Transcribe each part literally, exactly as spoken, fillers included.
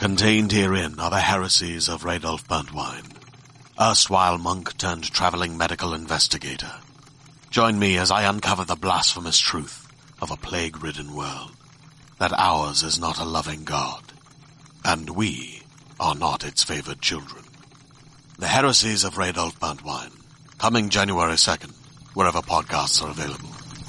Contained herein are the heresies of Radolf Burntwine, erstwhile monk turned traveling medical investigator. Join me as I uncover the blasphemous truth of a plague-ridden world, that ours is not a loving God, and we are not its favored children. The heresies of Radolf Burntwine, coming January second, wherever podcasts are available.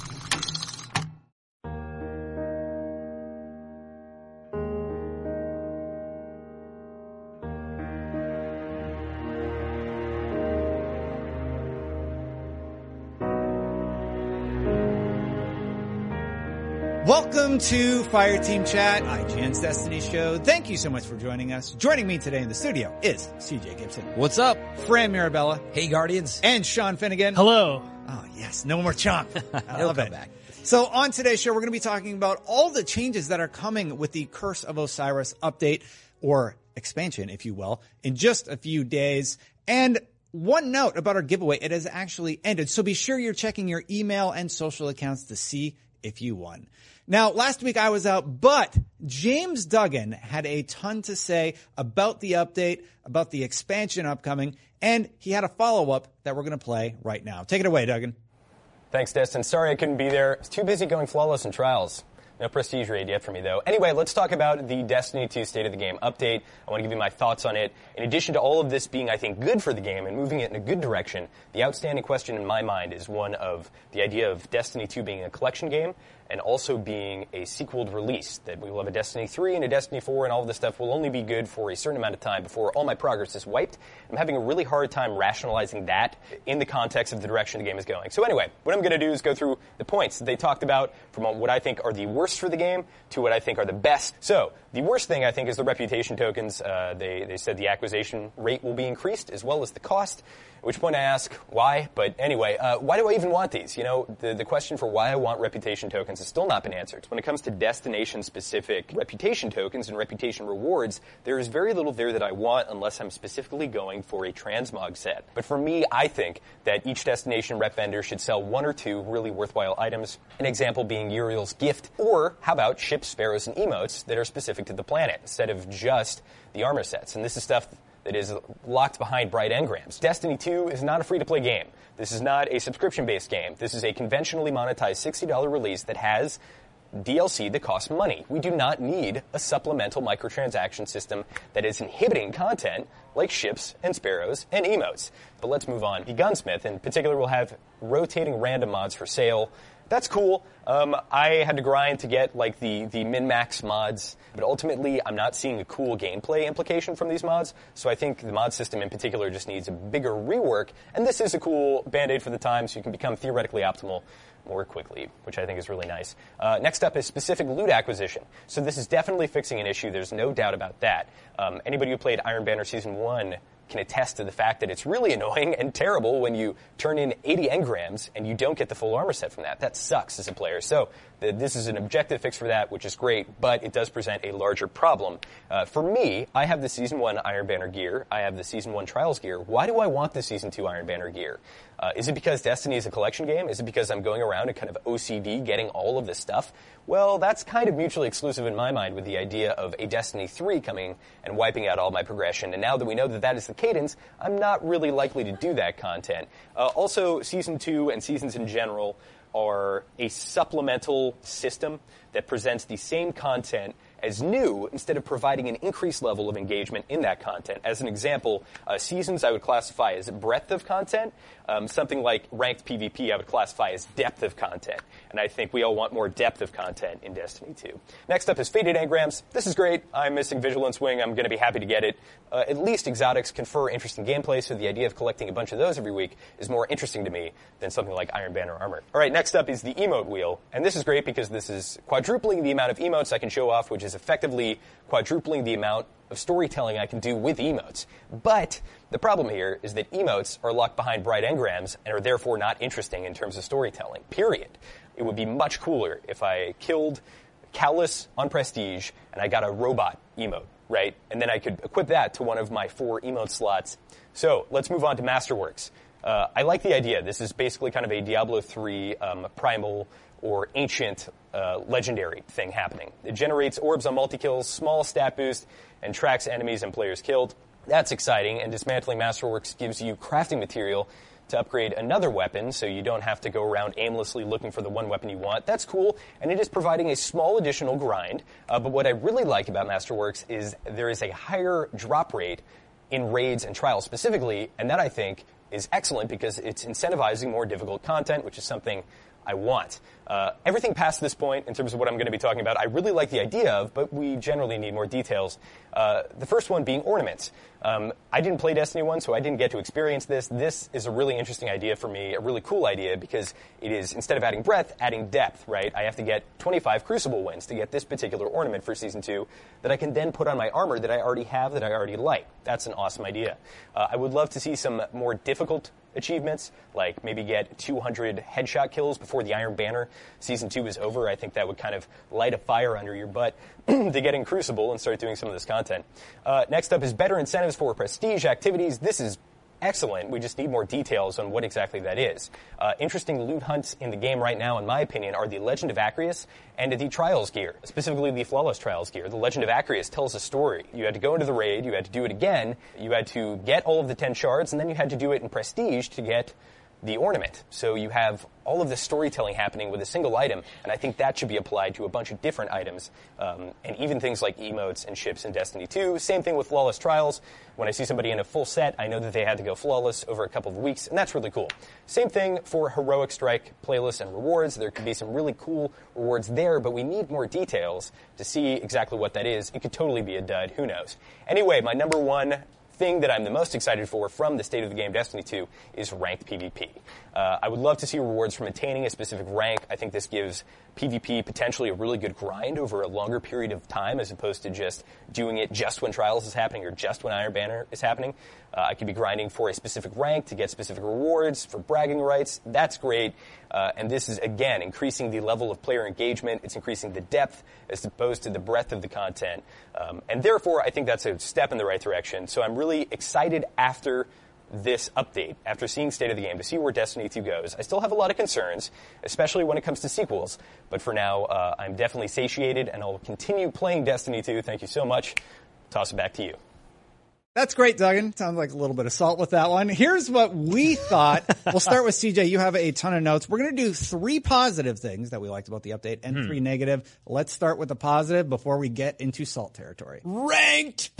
Welcome to Fireteam Chat, I G N's Destiny show. Thank you so much for joining us. Joining me today in the studio is C J Gibson. What's up? Fran Mirabella. Hey, Guardians. And Sean Finnegan. Hello. Oh, yes. No more Chomp. I He'll love come it. back. So on today's show, we're going to be talking about all the changes that are coming with the Curse of Osiris update, or expansion, if you will, in just a few days. And one note about our giveaway, it has actually ended. So be sure you're checking your email and social accounts to see if you won. Now, last week I was out, but James Duggan had a ton to say about the update, about the expansion upcoming, and he had a follow-up that we're going to play right now. Take it away, Duggan. Thanks, Destin. Sorry I couldn't be there. I was too busy going flawless in trials. No prestige raid yet for me, though. Anyway, let's talk about the Destiny two State of the Game update. I want to give you my thoughts on it. In addition to all of this being, I think, good for the game and moving it in a good direction, the outstanding question in my mind is one of the idea of Destiny two being a collection game and also being a sequeled release, that we will have a Destiny three and a Destiny four, and all of this stuff will only be good for a certain amount of time before all my progress is wiped. I'm having a really hard time rationalizing that in the context of the direction the game is going. So anyway, what I'm going to do is go through the points that they talked about from what I think are the worst for the game to what I think are the best. So the worst thing, I think, is the reputation tokens. Uh, they, they said the acquisition rate will be increased as well as the cost, at which point I ask why. But anyway, uh, why do I even want these? You know, the, the question for why I want reputation tokens has still not been answered. When it comes to destination-specific reputation tokens and reputation rewards, there is very little there that I want unless I'm specifically going for a transmog set. But for me, I think that each destination rep vendor should sell one or two really worthwhile items, an example being Uriel's gift, or how about ships, sparrows, and emotes that are specific to the planet instead of just the armor sets. And this is stuff that is locked behind bright engrams. Destiny two is not a free-to-play game. This is not a subscription-based game. This is a conventionally monetized sixty dollars release that has D L C that costs money. We do not need a supplemental microtransaction system that is inhibiting content like ships and sparrows and emotes. But let's move on. The Gunsmith, in particular, will have rotating random mods for sale. That's cool. Um, I had to grind to get like the, the min-max mods, but ultimately I'm not seeing a cool gameplay implication from these mods, so I think the mod system in particular just needs a bigger rework, and this is a cool band-aid for the time so you can become theoretically optimal more quickly, which I think is really nice. Uh, next up is specific loot acquisition. So this is definitely fixing an issue. There's no doubt about that. Um, anybody who played Iron Banner Season one can attest to the fact that it's really annoying and terrible when you turn in eighty engrams and you don't get the full armor set from that. That sucks as a player. So the, this is an objective fix for that, which is great, but it does present a larger problem. Uh, for me, I have the Season one Iron Banner gear. I have the Season one Trials gear. Why do I want the Season two Iron Banner gear? Uh, is it because Destiny is a collection game? Is it because I'm going around and kind of O C D getting all of this stuff? Well, that's kind of mutually exclusive in my mind with the idea of a Destiny three coming and wiping out all my progression. And now that we know that that is the cadence, I'm not really likely to do that content. Uh, also, Season two and seasons in general are a supplemental system that presents the same content as new instead of providing an increased level of engagement in that content. As an example, uh, seasons I would classify as breadth of content. Um, something like ranked PvP I would classify as depth of content. And I think we all want more depth of content in Destiny two. Next up is Faded Engrams. This is great. I'm missing Vigilance Wing. I'm going to be happy to get it. Uh, at least exotics confer interesting gameplay, so the idea of collecting a bunch of those every week is more interesting to me than something like Iron Banner armor. All right, next up is the emote wheel. And this is great because this is quadrupling the amount of emotes I can show off, which is effectively quadrupling the amount of storytelling I can do with emotes. But the problem here is that emotes are locked behind bright engrams and are therefore not interesting in terms of storytelling, period. It would be much cooler if I killed Callus on Prestige and I got a robot emote, right? And then I could equip that to one of my four emote slots. So let's move on to Masterworks. Uh, I like the idea. This is basically kind of a Diablo three um, primal or ancient uh, legendary thing happening. It generates orbs on multi-kills, small stat boost, and tracks enemies and players killed. That's exciting, and Dismantling Masterworks gives you crafting material to upgrade another weapon, so you don't have to go around aimlessly looking for the one weapon you want. That's cool, and it is providing a small additional grind. Uh, but what I really like about Masterworks is there is a higher drop rate in raids and trials specifically, and that I think is excellent because it's incentivizing more difficult content, which is something I want. Uh, everything past this point, in terms of what I'm going to be talking about, I really like the idea of, but we generally need more details. Uh, the first one being ornaments. Um, I didn't play Destiny one, so I didn't get to experience this. This is a really interesting idea for me, a really cool idea, because it is, instead of adding breadth, adding depth, right? I have to get twenty-five Crucible wins to get this particular ornament for Season two that I can then put on my armor that I already have, that I already like. That's an awesome idea. Uh, I would love to see some more difficult achievements, like maybe get two hundred headshot kills before the Iron Banner Season two is over. I think that would kind of light a fire under your butt to get in Crucible and start doing some of this content. Uh, next up is better incentives for prestige activities. This is excellent. We just need more details on what exactly that is. Uh, interesting loot hunts in the game right now, in my opinion, are the Legend of Acreus and the Trials gear, specifically the Flawless Trials gear. The Legend of Acreus tells a story. You had to go into the raid, you had to do it again, you had to get all of the ten shards, and then you had to do it in Prestige to get the ornament. So you have all of this storytelling happening with a single item, and I think that should be applied to a bunch of different items, um, and even things like emotes and ships in Destiny two. Same thing with Flawless Trials. When I see somebody in a full set, I know that they had to go flawless over a couple of weeks, and that's really cool. Same thing for Heroic Strike playlists and rewards. There could be some really cool rewards there, but we need more details to see exactly what that is. It could totally be a dud. Who knows? Anyway, my number one thing that I'm the most excited for from the State of the Game Destiny two is ranked PvP. Uh, I would love to see rewards from attaining a specific rank. I think this gives PvP potentially a really good grind over a longer period of time as opposed to just doing it just when Trials is happening or just when Iron Banner is happening. Uh, I could be grinding for a specific rank to get specific rewards for bragging rights. That's great. Uh, and this is, again, increasing the level of player engagement. It's increasing the depth as opposed to the breadth of the content. Um, and therefore, I think that's a step in the right direction. So I'm really excited after this update, after seeing State of the Game, to see where Destiny two goes. I still have a lot of concerns, especially when it comes to sequels. But for now, uh, I'm definitely satiated, and I'll continue playing Destiny two. Thank you so much. Toss it back to you. That's great, Duggan. Sounds like a little bit of salt with that one. Here's what we thought. We'll start with C J. You have a ton of notes. We're going to do three positive things that we liked about the update and hmm. three negative. Let's start with the positive before we get into salt territory. Ranked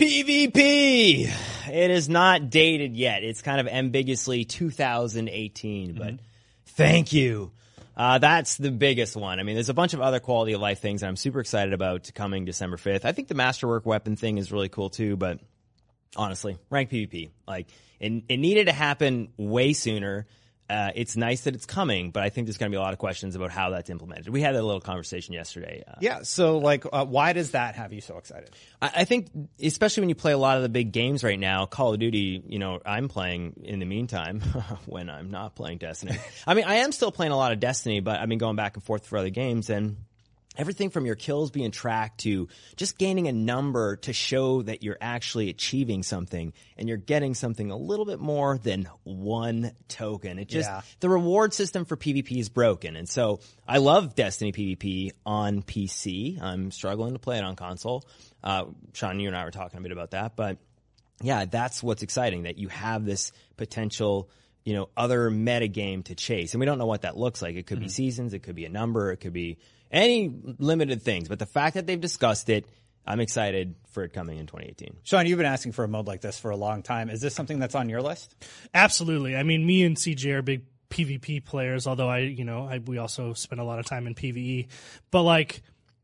PvP. It is not dated yet. It's kind of ambiguously two thousand eighteen, but mm-hmm. thank you. Uh, that's the biggest one. I mean, there's a bunch of other quality of life things that I'm super excited about coming December fifth. I think the Masterwork weapon thing is really cool too, but honestly, ranked PvP. Like, it, it needed to happen way sooner. Uh, it's nice that it's coming, but I think there's going to be a lot of questions about how that's implemented. We had a little conversation yesterday. Uh, yeah, so, like, uh, why does that have you so excited? I, I think, especially when you play a lot of the big games right now, Call of Duty, you know, I'm playing in the meantime when I'm not playing Destiny. I mean, I am still playing a lot of Destiny, but I've been going back and forth for other games, and everything from your kills being tracked to just gaining a number to show that you're actually achieving something and you're getting something a little bit more than one token. It just, yeah. the reward system for PvP is broken. And so I love Destiny PvP on P C. I'm struggling to play it on console. Uh, Sean, you and I were talking a bit about that, but yeah, that's what's exciting, that you have this potential, you know, other meta game to chase. And we don't know what that looks like. It could mm-hmm. be seasons. It could be a number. It could be any limited things. But the fact that they've discussed it, I'm excited for it coming in twenty eighteen. Sean, you've been asking for a mode like this for a long time. Is this something that's on your list? Absolutely. I mean, me and C J are big PvP players, although I, you know, I, we also spend a lot of time in PvE. But like,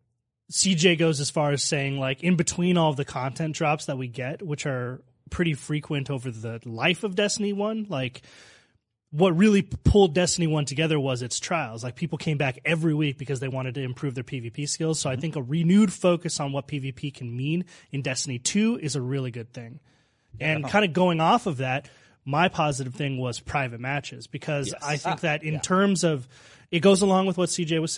C J goes as far as saying, like, in between all of the content drops that we get, which are pretty frequent over the life of Destiny one, like, what really pulled Destiny one together was its trials. Like, people came back every week because they wanted to improve their PvP skills. So mm-hmm. I think a renewed focus on what PvP can mean in Destiny two is a really good thing. And yeah. kind of going off of that, my positive thing was private matches, because yes. I think ah, that in yeah. terms of, it goes along with what C J was saying.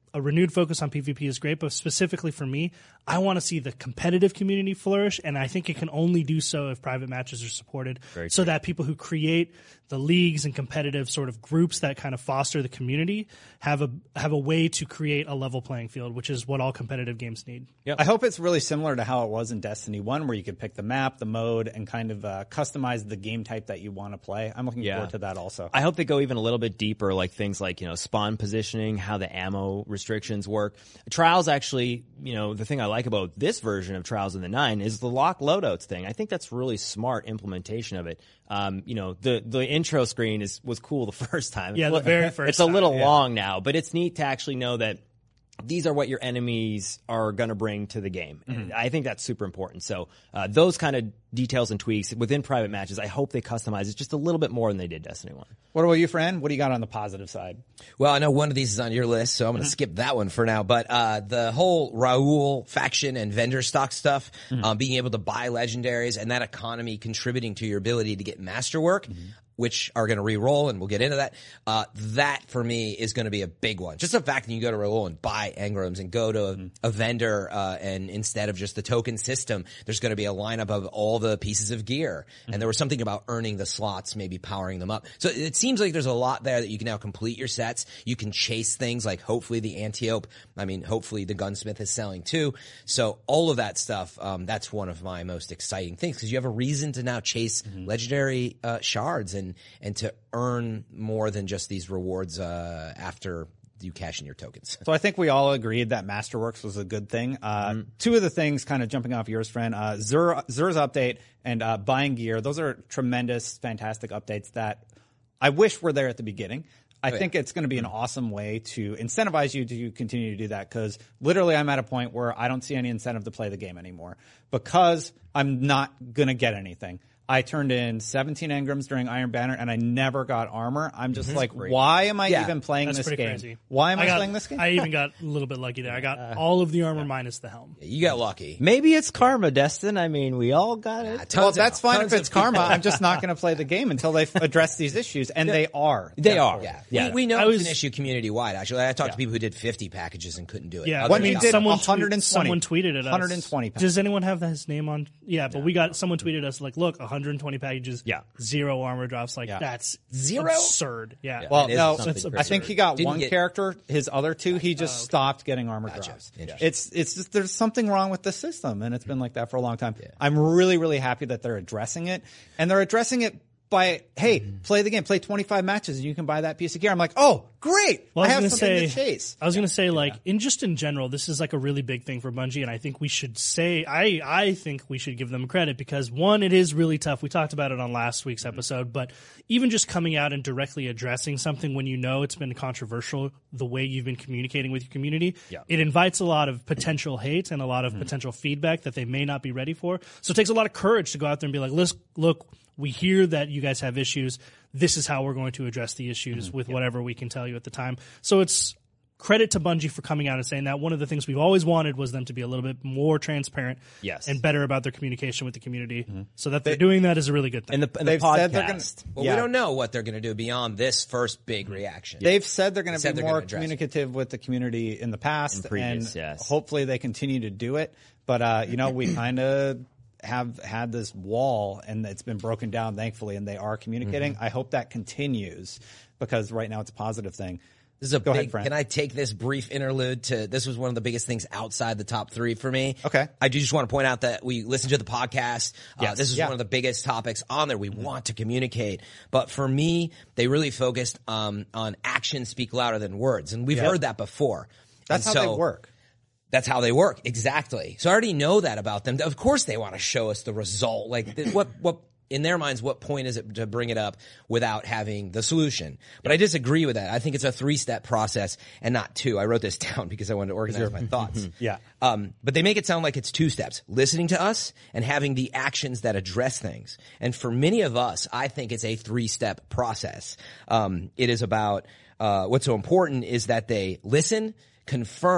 a renewed focus on PvP is great, but specifically for me, I want to see the competitive community flourish, and I think it can only do so if private matches are supported, Very so true. that people who create the leagues and competitive sort of groups that kind of foster the community have a have a way to create a level playing field, which is what all competitive games need. I hope it's really similar to how it was in Destiny one, where you could pick the map, the mode, and kind of uh, customize the game type that you want to play. I'm looking Yeah. forward to that also. I hope they go even a little bit deeper, like things like, you know, spawn positioning, how the ammo restrictions work. Trials actually, you know, the thing I like about this version of Trials in the Nine is the lock loadouts thing. I think that's really smart implementation of it. Um, you know, the the intro screen is was cool the first time. Yeah, the very first It's a little time, yeah. long now, but it's neat to actually know that these are what your enemies are going to bring to the game. Mm-hmm. And I think that's super important. So uh, those kind of details and tweaks within private matches, I hope they customize it just a little bit more than they did Destiny one. What about you, Fran? What do you got on the positive side? Well, I know one of these is on your list, so I'm going to skip that one for now. But uh, the whole Raoul faction and vendor stock stuff, um, being able to buy legendaries and that economy contributing to your ability to get masterwork, which are going to re-roll, and we'll get into that. Uh, that, for me, is going to be a big one. Just the fact that you go to Raoul and buy engrams and go to a, a vendor, uh, and instead of just the token system, there's going to be a lineup of all the pieces of gear. And there was something about earning the slots, maybe powering them up. So it seems like there's a lot there that you can now complete your sets. You can chase things like hopefully the Antiope. I mean, hopefully the Gunsmith is selling too. So all of that stuff, um, that's one of my most exciting things, because you have a reason to now chase legendary uh, shards and and to earn more than just these rewards uh, after you cash in your tokens. So I think we all agreed that Masterworks was a good thing. Uh, Mm-hmm. Two of the things, kind of jumping off yours, friend, uh, Zur, Zur's update and uh, buying gear. Those are tremendous, fantastic updates that I wish were there at the beginning. I Oh, yeah. think it's going to be an awesome way to incentivize you to continue to do that, because literally I'm at a point where I don't see any incentive to play the game anymore because I'm not going to get anything. I turned in seventeen engrams during Iron Banner, and I never got armor. I'm just like, why am I Yeah, even playing That's this pretty game? crazy. Why am I, got- playing this game? I even got a little bit lucky there. I got all of the armor minus the helm. You got lucky. Maybe it's karma, Destin. I mean, we all got it. Tons Well, of- that's fine tons if it's of people- karma. I'm just not going to play the game until they address these issues, and they are. They are. Yeah, Yeah. We, we know I it's was- an issue community wide. Actually, I talked to people who did fifty packages and couldn't do it. Yeah, Other When I we mean, did someone, one hundred twenty. tweet- someone tweeted at us. one hundred twenty packs. Does anyone have his name on? Yeah, but we got someone tweeted us like, look, one hundred twenty packages. Yeah. zero armor drops. Like Yeah. that's Zero? absurd. Yeah. Well, It is no, something I think he got Didn't one get- character. His other two, he just stopped getting armor drops. Interesting. It's it's just there's something wrong with the system, and it's been like that for a long time. I'm really really happy that they're addressing it, and they're addressing it by hey, play the game, play twenty-five matches, and you can buy that piece of gear. I'm like, oh, great! Well, I I have was something gonna to say, chase. I was going to say, like, in just in general, this is like a really big thing for Bungie, and I think we should say, I, I think we should give them credit because one, it is really tough. We talked about it on last week's episode, but even just coming out and directly addressing something when you know it's been controversial, the way you've been communicating with your community, Yeah. it invites a lot of potential hate and a lot of potential feedback that they may not be ready for. So it takes a lot of courage to go out there and be like, "Lis- look, we hear that you guys have issues. This is how we're going to address the issues with whatever we can tell you at the time." So it's credit to Bungie for coming out and saying that. One of the things we've always wanted was them to be a little bit more transparent Yes. and better about their communication with the community. So that they're doing that is a really good thing. And the, and the They've podcast. said they're gonna- Well, Yeah. we don't know what they're going to do beyond this first big reaction. They've said they're going They to said be they're more gonna address it. communicative with the community in the past, In previous, and yes. hopefully they continue to do it. But uh, you know, we kind of have had this wall, and it's been broken down, thankfully, and they are communicating. Mm-hmm. I hope that continues because right now it's a positive thing. This is a Go big, ahead, Frank. Can I take this brief interlude to, this was one of the biggest things outside the top three for me. Okay. I do just want to point out that we listened to the podcast. Uh, Yes. this is Yeah. one of the biggest topics on there. We want to communicate. But for me, they really focused um, on actions speak louder than words. And we've Yeah. heard that before. That's And how so- they work. That's how they work. Exactly. So I already know that about them. Of course they want to show us the result. Like th- what, what, in their minds, what point is it to bring it up without having the solution? But I disagree with that. I think it's a three-step process and not two. I wrote this down because I wanted to organize my thoughts. Yeah. Um, but they make it sound like it's two steps. Listening to us and having the actions that address things. And for many of us, I think it's a three-step process. Um, it is about, uh, what's so important is that they listen, confirm,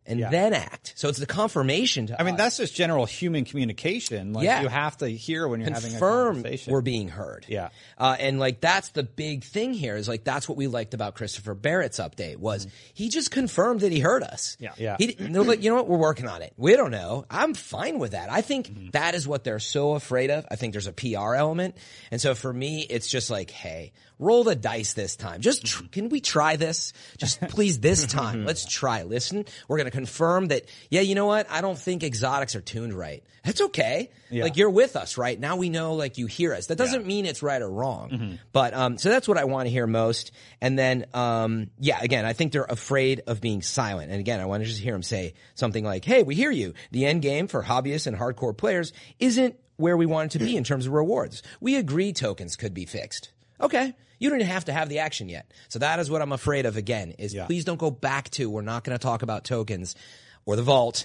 and Yeah. then act. So it's the confirmation to I mean, us. that's just general human communication. Like, Yeah. you have to hear when you're having a confirm conversation. we're being heard. Yeah. Uh, and like that's the big thing here is like that's what we liked about Christopher Barrett's update was he just confirmed that he heard us. Yeah. Yeah. He didn't- they're like, you know what, we're working on it. We don't know. I'm fine with that. I think that is what they're so afraid of. I think there's a P R element. And so for me, it's just like, hey, roll the dice this time. Just tr- can we try this? Just please this time. Let's try. Listen, we're going to confirm that, yeah, you know what? I don't think exotics are tuned right. That's okay. Yeah. Like you're with us, right? Now we know like you hear us. That doesn't mean it's right or wrong. But um so that's what I want to hear most. And then um yeah, again, I think they're afraid of being silent. And again, I want to just hear them say something like, "Hey, we hear you. The end game for hobbyists and hardcore players isn't where we want it to be in terms of rewards. We agree tokens could be fixed." Okay. You don't even have to have the action yet. So that is what I'm afraid of again, is Yeah. please don't go back to, we're not going to talk about tokens or the vault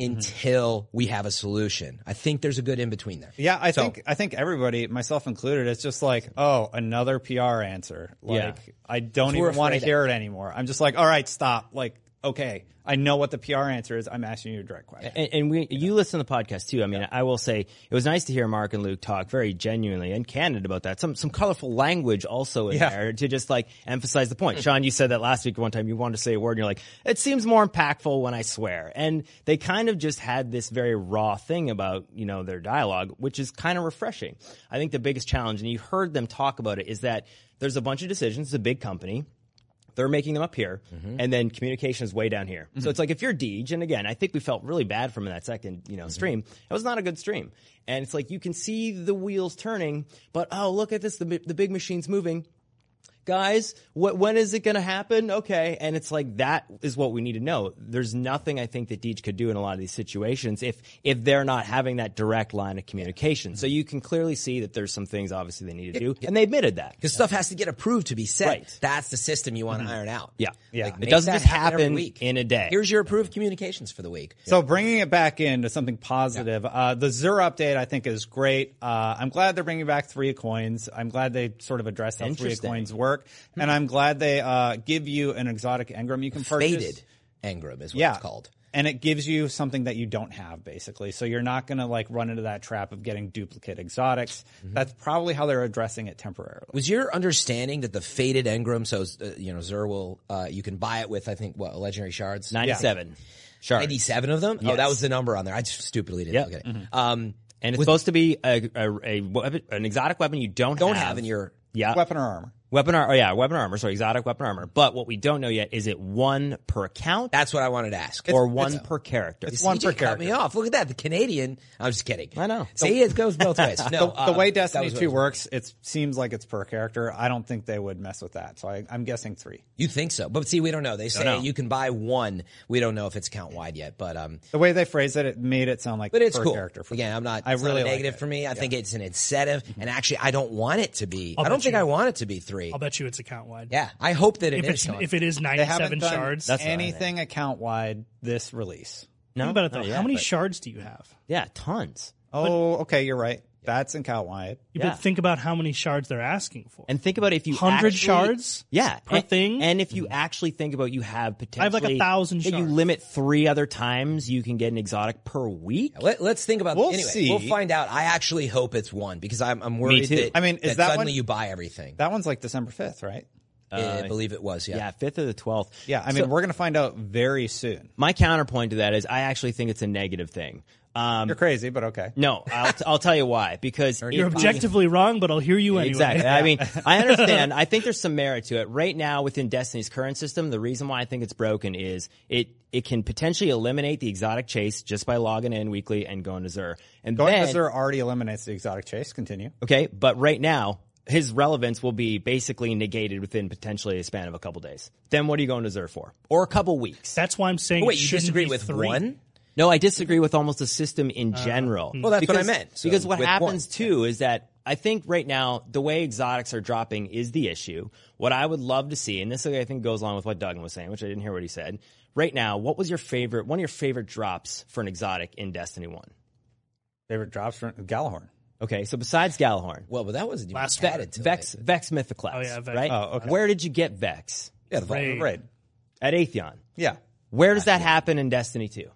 until we have a solution. I think there's a good in between there. Yeah, I So- think I think everybody, myself included, it's just like, oh, another P R answer. Like, Yeah. I don't So we're even want to afraid of- hear it anymore. I'm just like, all right, stop. Like, okay, I know what the P R answer is. I'm asking you a direct question. And, and we, you listen to the podcast too. I mean, I will say it was nice to hear Mark and Luke talk very genuinely and candid about that. Some some colorful language also in Yeah. there to just like emphasize the point. Sean, you said that last week one time you wanted to say a word and you're like, it seems more impactful when I swear. And they kind of just had this very raw thing about, you know, their dialogue, which is kind of refreshing. I think the biggest challenge, and you heard them talk about it, is that there's a bunch of decisions. It's a big company. They're making them up here, and then communication is way down here. So it's like if you're Deej, and again, I think we felt really bad from that second, you know, stream. It was not a good stream, and it's like you can see the wheels turning, but oh, look at this, the the big machine's moving. Guys, what, when is it going to happen? Okay. And it's like, that is what we need to know. There's nothing I think that Deej could do in a lot of these situations if, if they're not having that direct line of communication. So you can clearly see that there's some things obviously they need to do. And they admitted that. Because stuff has to get approved to be said. Right. That's the system you want to iron out. Yeah. Yeah. Like, It make doesn't that just every happen week. in a day. Here's your approved communications for the week. So bringing it back into something positive, uh, the Zur update I think is great. Uh, I'm glad they're bringing back three of coins. I'm glad they sort of addressed how three of Interesting. coins work, and I'm glad they uh, give you an exotic engram you can purchase. Faded engram is what Yeah. it's called. And it gives you something that you don't have, basically. So you're not going to like run into that trap of getting duplicate exotics. That's probably how they're addressing it temporarily. Was your understanding that the faded engram, so uh, you know, Zur will, uh, you can buy it with, I think, what, legendary shards? ninety-seven. Sure. ninety-seven of them? Oh, Yes. that was the number on there. I just stupidly didn't Yep. look at it. Mm-hmm. Um, And it's supposed to be a, a, a weapon, an exotic weapon you don't, don't have. have in your yeah. Weapon or armor. Weapon armor, oh yeah, weapon armor, sorry, exotic weapon armor. But what we don't know yet is it one per account That's what I wanted to ask. or one per character? It's one C J per cut me character. off. Look at that. The Canadian. I'm just kidding. I know. See, it goes both ways. No, The, uh, the way that Destiny was what I two was- works, it seems like it's per character. I don't think they would mess with that. So I, I'm guessing three. You think so? But see, we don't know. They say know. you can buy one. We don't know if it's count wide yet. But um, The way they phrased it, it made it sound like but it's per cool. character. For Again, me. I'm not. I It's really not a like negative it. for me. I think it's an incentive, and actually, I don't want it to be. I'll I don't bet think you- I want it to be three. I'll bet you it's account wide. Yeah, I hope that it If is. it's Sean. if it is They haven't ninety-seven done shards. That's what I anything account wide this release. No, Think about it though. not yet, How many but- shards do you have? Yeah, tons. Oh, okay, you're right. That's in count wide. You Yeah. But think about how many shards they're asking for. And think about if you one hundred actually- shards yeah, per and, thing? And if you actually think about you have potentially, I have like a thousand that you shards. limit three other times you can get an exotic per week. Let, let's think about. We'll anyway, see. we'll find out. I actually hope it's one because I'm, I'm worried too. that. I mean, is that that suddenly one- you buy everything? That one's like December fifth, right? I believe it was. Yeah. Yeah, fifth or the twelfth. Yeah, I mean, So we're going to find out very soon. my counterpoint to that is I actually think it's a negative thing. Um, You're crazy, but okay. no, I'll, t- I'll tell you why. Because You're if- objectively wrong, but I'll hear you anyway. Exactly. I mean, I understand. I think there's some merit to it. Right now, within Destiny's current system, the reason why I think it's broken is it it can potentially eliminate the exotic chase just by logging in weekly and going to Zur. And Going then, to Zur already eliminates the exotic chase. Continue. okay, but right now, his relevance will be basically negated within potentially a span of a couple days. Then what are you going to Zur for? Or a couple weeks? That's why I'm saying. Oh, wait, it you shouldn't disagree be with three. one? No, I disagree with almost the system in general. Well, that's what I Because- meant. So, because what with happens one. too is that I think right now the way exotics are dropping is the issue. What I would love to see, and this I think goes along with what Duggan was saying, which I didn't hear what he said. Right now, what was your favorite, one of your favorite drops for an exotic in Destiny one? Favorite drops from Galahorn. Okay, so besides Galahorn, Well, but that wasn't even Last added to Vex, it. Vex Mythoclast, Oh, yeah, Vex. right? Oh, okay. Where did you get Vex? Yeah, the vault. Raid. Raid. At Atheon. Yeah. Where does that happen in Destiny two?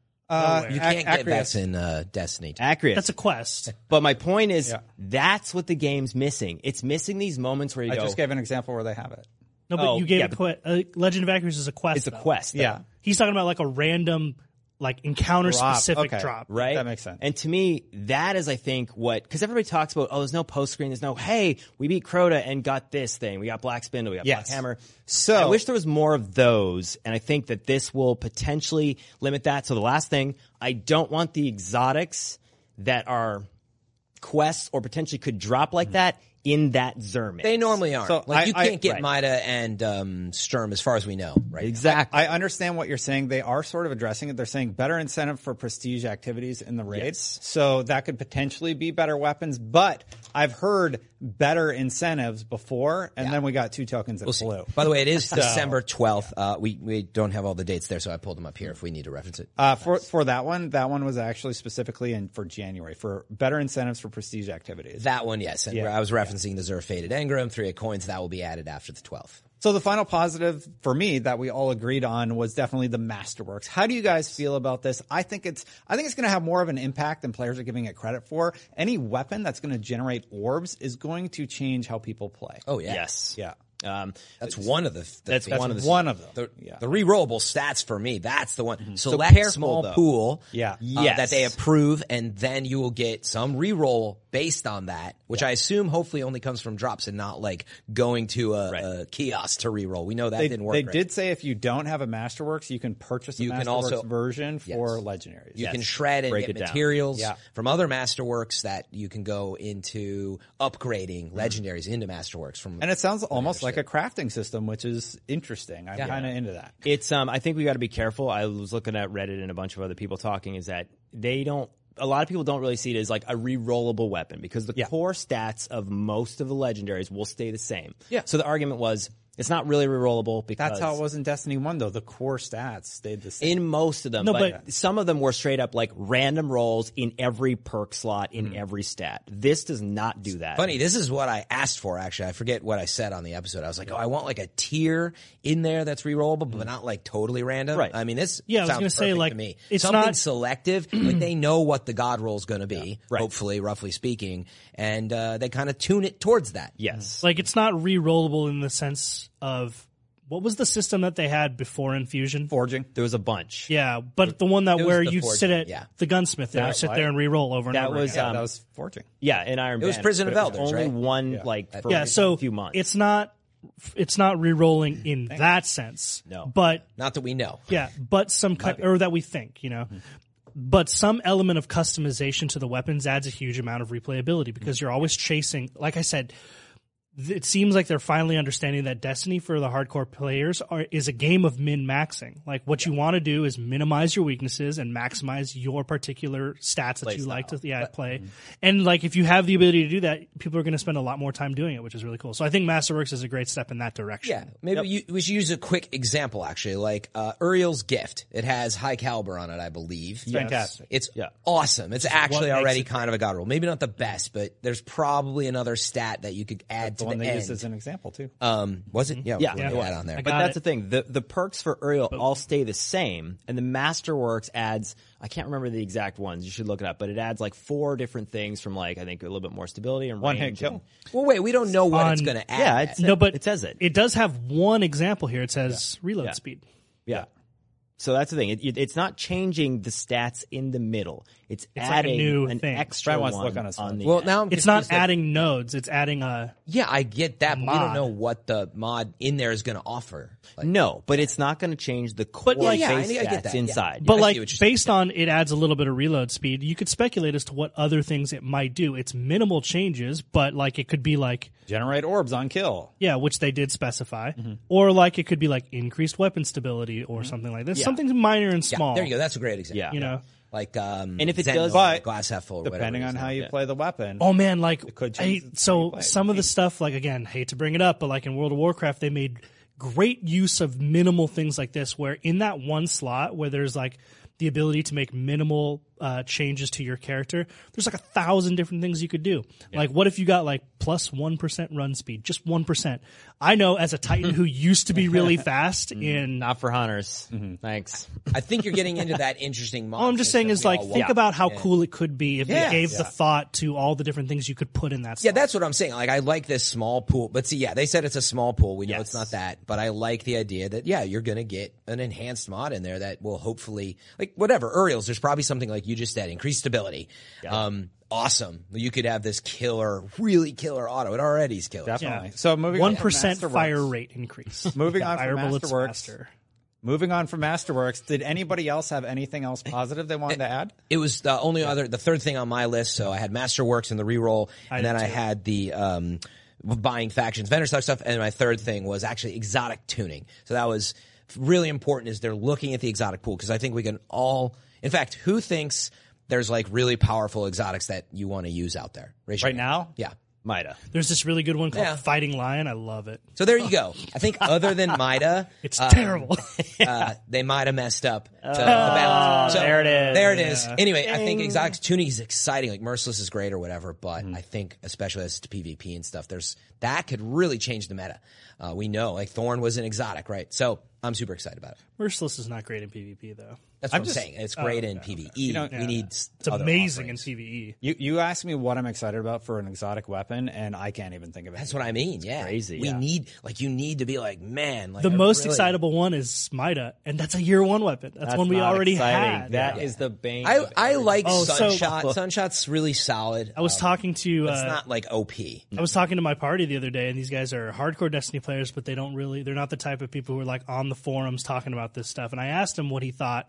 Uh, You Ac- can't get Acreus. vets in uh, Destiny. Accurate. That's a quest. But my point is, Yeah. that's what the game's missing. It's missing these moments where you I go, just gave an example where they have it. No, but Oh, you gave yeah, a quest. Uh, Legend of Acreus is a quest. it's a though. quest. though. Yeah. He's talking about like a random, like encounter Drop, specific okay. drop. Right? That makes sense. And to me, that is, I think, what, because everybody talks about, oh, there's no post screen, there's no, hey, we beat Crota and got this thing. We got Black Spindle, we got Yes. Black Hammer. So- I wish there was more of those, and I think that this will potentially limit that. So the last thing, I don't want the exotics that are quests or potentially could drop like that in that Zermix. They normally aren't. So like I- you I- can't get right. Mida and um, Sturm as far as we know, right? Exactly. I understand what you're saying. They are sort of addressing it. They're saying better incentive for prestige activities in the raids. So that could potentially be better weapons. But I've heard better incentives before, and then we got two tokens that We'll see. flew. By the way, it is December twelfth. Uh, we we don't have all the dates there, so I pulled them up here if we need to reference it. Uh, for for that one, that one was actually specifically in for January for better incentives for prestige activities. That one, yes. And Yeah. I was referencing the Zur Faded Engram, three of coins. That will be added after the twelfth. So the final positive for me that we all agreed on was definitely the Masterworks. How do you guys feel about this? I think it's I think it's going to have more of an impact than players are giving it credit for. Any weapon that's going to generate orbs is going to change how people play. Oh, yeah. Yes. Yeah. Um, That's one of the. the That's things. one of the- one of them. The, Yeah. the re-rollable stats for me, that's the one. So Select careful, small though. pool Yeah. uh, Yes. that they approve, and then you will get some re-roll based on that, which I assume hopefully only comes from drops and not like going to a, Right. a kiosk to re-roll. We know that They, didn't work they right. did say if you don't have a Masterworks, you can purchase a You Masterworks can also- version for Yes. legendaries. You Yes. can shred and Break get it down. materials Yeah. from other Masterworks that you can go into upgrading legendaries into Masterworks from. And it sounds almost like a crafting system, which is interesting. I'm Yeah. kind of into that. It's um I think we got to be careful. I was looking at Reddit and a bunch of other people talking is that they don't a lot of people don't really see it as like a re-rollable weapon because the Yeah. core stats of most of the legendaries will stay the same. Yeah. So the argument was it's not really re-rollable because That's how it was in Destiny one, though. The core stats stayed the same. in most of them, No, but, but- some of them were straight up like random rolls in every perk slot in every stat. This does not do that. Funny, this is what I asked for, actually. I forget what I said on the episode. I was like, oh, I want like a tier in there that's re-rollable, but not like totally random. Right. I mean, this Yeah, I was sounds gonna say, perfect like, to me. it's Something not- selective. Like they know what the god roll is going to be, Right. hopefully, roughly speaking, and uh, they kind of tune it towards that. Yes. Like it's not re-rollable in the sense of what was the system that they had before Infusion? Forging. There was a bunch. Yeah, but the one that It was where the you forging, sit at yeah. the gunsmith there, That sit what? there and re-roll over and That over was, again. um, that was forging. Yeah, in Iron It was Banner, Prison but of it was Elders, only right? one Yeah. like for yeah, so a few months. it's not it's not re-rolling in that sense. No. But Not that we know. yeah, but some cu- or that we think, you know. But some element of customization to the weapons adds a huge amount of replayability because you're always chasing. Like I said, th- it seems like they're finally understanding that Destiny for the hardcore players are, is a game of min-maxing. Like what you want to do is minimize your weaknesses and maximize your particular stats that Play you like to style. yeah, play. And like if you have the ability to do that, people are going to spend a lot more time doing it, which is really cool. So I think Masterworks is a great step in that direction. Yeah, maybe you, we should use a quick example, actually, like uh, Uriel's Gift. It has high caliber on it, I believe. Fantastic. It's Yeah. awesome. It's actually makes already it kind of a god roll. Maybe not the best, but there's probably another stat that you could add The to one the they end. used as an example, too. um, was it? Yeah, Yeah. we'll Yeah. put that on there. I But got that's it. the thing. The the perks for Uriel all stay the same, and the Masterworks adds. I can't remember the exact ones. You should look it up. But it adds like four different things from like I think a little bit more stability and One hit range kill. and- Well, wait, we don't know what On- it's going to add. Yeah, it's No, but it says it. It does have one example here. It says reload Yeah. speed. Yeah. So that's the thing. It, it, it's not changing the stats in the middle. It's, It's like a adding new an thing. extra Brad wants to one look on his phone. the well, end. now I'm It's not confused, like- adding nodes. It's adding a. Yeah, I get that, but we don't mod. know what the mod in there is going to offer. Like, no, but it's not going to change the core like- Yeah, I base think I get stats that, yeah. inside. But I see like what you're saying. based on it adds a little bit of reload speed. You could speculate as to what other things it might do. It's minimal changes, but like it could be like Generate orbs on kill. yeah, which they did specify, Mm-hmm. or like it could be like increased weapon stability or something like this. Yeah. Something minor and yeah, small. there you go. That's a great example. Yeah. You know. Like, um, And if it Zen does- Note, But glass half full, or Depending whatever it on is how now. you play the weapon. Oh man, like could I, change how you so play it. some of the stuff, like again, hate to bring it up, but like in World of Warcraft, they made great use of minimal things like this. Where in that one slot where there's like the ability to make minimal uh, changes to your character, there's like a thousand different things you could do. Yeah. Like, what if you got like plus one percent run speed, just one percent? I know as a Titan who used to be really fast in not for hunters. Mm-hmm. Thanks. I think you're getting into that interesting mod. All I'm just saying is like think yeah. about how yeah. cool it could be if yeah. you gave yeah. the thought to all the different things you could put in that. Slot. Yeah, that's what I'm saying. Like, I like this small pool, but see, yeah, they said it's a small pool. We know yes. it's not that, but I like the idea that yeah, you're gonna get an enhanced mod in there that will hopefully, like, whatever Uriel's. There's probably something like you just said, increased stability. Yeah. Um, awesome. You could have this killer, really killer auto. It already is killer. Definitely. Yeah. So moving one on percent from fire rate increase. Moving yeah, on fire from bullets Masterworks. faster. Moving on from Masterworks, did anybody else have anything else positive they wanted to add? It was the only other, the third thing on my list. So I had Masterworks and the reroll, I and then did I too. had the um, buying factions, vendor stock stuff, and my third thing was actually exotic tuning. So that was really important. Is they're looking at the exotic pool because I think we can all. In fact, who thinks there's like really powerful exotics that you want to use out there? Raise your Right hand. now? Yeah. Mida. There's this really good one called Yeah. Fighting Lion. I love it. So there you go. I think other than Mida, It's um, terrible. uh, they might have messed up to the balance. So, there it is. There it is. Anyway, I think exotic tuning is exciting. Like Merciless is great or whatever, but I think especially as to PvP and stuff, there's that could really change the meta. Uh, we know like Thorn was an exotic, right? So I'm super excited about it. Merciless is not great in PvP though. That's what I'm, I'm just- saying. It's great in PvE. don't- we yeah. need It's other amazing offerings. in PvE. You you asked me what I'm excited about for an exotic weapon, and I can't even think of it. That's what I mean. Yeah, crazy, We yeah. need like you need to be like man. Like, The I most really- excitable one is Mida, and that's a year one weapon. That's, That's one we not already exciting. had. That Yeah. is the bane. I of I every- like Oh, so- Sunshot. Sunshot's really solid. I was talking to It's uh, not like O P. I was talking to my party the other day, and these guys are hardcore Destiny players, but they don't really, they're not the type of people who are like on the forums talking about this stuff. And I asked him what he thought.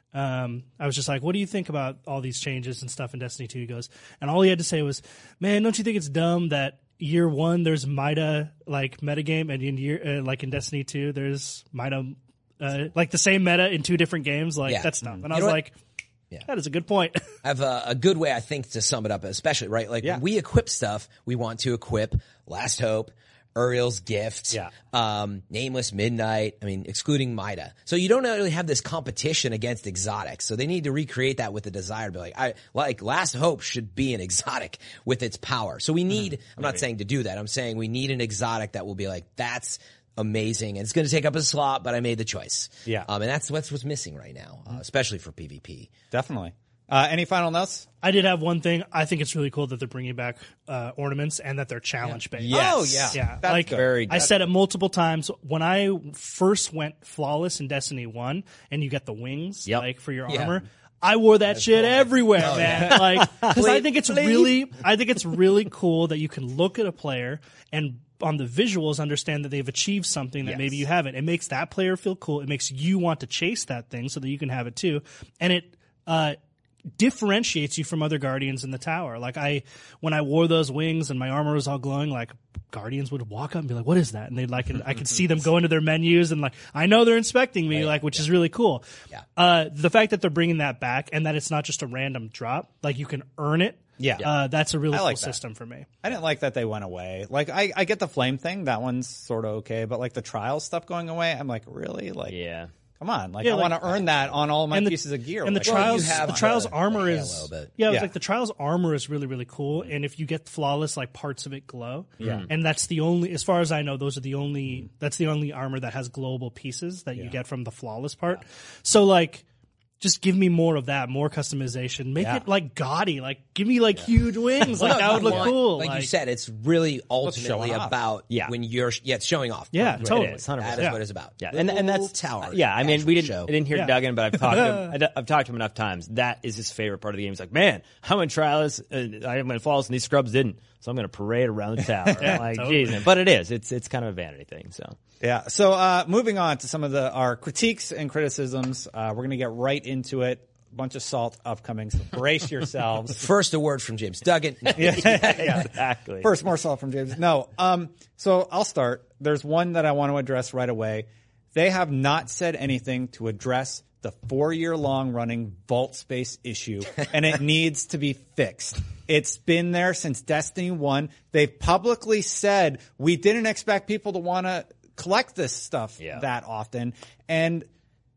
Um, I was just like, what do you think about all these changes and stuff in Destiny two? He goes, and all he had to say was, man, don't you think it's dumb that year one there's Mida like metagame, and in year, uh, like in Destiny two, there's Mida, uh, like the same meta in two different games? Like, Yeah. that's dumb. And You I was know what? like, that is a good point. I have a, a good way, I think, to sum it up, especially, right? Like, Yeah. when we equip stuff, we want to equip Last Hope, Uriel's Gift, Yeah. um, Nameless Midnight, I mean, excluding Mida. So you don't really have this competition against exotics. So they need to recreate that with the desire to be like, I, like, Last Hope should be an exotic with its power. So we need, I'm not saying to do that, I'm saying we need an exotic that will be like, that's amazing, and it's going to take up a slot, but I made the choice. Yeah. Um, and that's what's what's missing right now, uh, especially for PvP. Definitely. Uh, any final notes? I did have one thing. I think it's really cool that they're bringing back uh, ornaments and that they're challenge based. Yes. Oh, yeah. Yeah, That's like good. Very good. I said it multiple times when I first went flawless in Destiny one, and you get the wings Yep. like for your Yeah. armor. I wore that shit everywhere, man. Like, because I think it's really, I think it's really cool that you can look at a player and on the visuals understand that they've achieved something that Yes. maybe you haven't. It makes that player feel cool. It makes you want to chase that thing so that you can have it too, and it. uh differentiates you from other Guardians in the tower. Like I, when I wore those wings and my armor was all glowing, like Guardians would walk up and be like, "What is that?" And they'd like, I could see them go into their menus and like, I know they're inspecting me, like, which is really cool. Yeah. Uh, the fact that they're bringing that back and that it's not just a random drop, like you can earn it. Yeah. Uh, that's a really I cool like that. system for me. I didn't like that they went away. Like, I, I get the flame thing. That one's sort of okay. But, like, the trial stuff going away, I'm like, really? Like, Yeah. come on. Like, Yeah, I like- want to earn that on all my and the, pieces of gear. And the Like, trials, you have the trials the- armor the is halo, but- yeah, it was Yeah. like the trials armor is really really cool. And if you get flawless, like parts of it glow. Yeah. and that's the only, as far as I know, those are the only. That's the only armor that has glowable pieces that you get from the flawless part. So like. Just give me more of that, more customization. Make Yeah. it like gaudy, like give me like huge wings, like that would look Want- cool. Like, you said, it's really ultimately showing off. about Yeah. when you're yeah, it's showing off. Yeah, Right. totally. It is, one hundred That percent. is what it's about. Yeah, and and Little that's tower. Yeah, I mean, we didn't show. I didn't hear Yeah. Duggan, but I've talked to him. I- I've talked to him enough times. That is his favorite part of the game. He's like, man, I'm in trials. Uh, I'm in Flawless, and these scrubs didn't. So I'm going to parade around the tower. I'm like, totally. geez, man. But it is. It's it's kind of a vanity thing. So Yeah. So, uh, moving on to some of the our critiques and criticisms, uh, we're going to get right into it. A bunch of salt upcoming, so brace yourselves. First, a word from James Duggan. yeah, yeah. exactly. First, more salt from James. No. Um, so I'll start. There's one that I want to address right away. They have not said anything to address the four-year-long running vault space issue, and it needs to be fixed. It's been there since Destiny one. They've publicly said we didn't expect people to want to collect this stuff Yeah. that often, and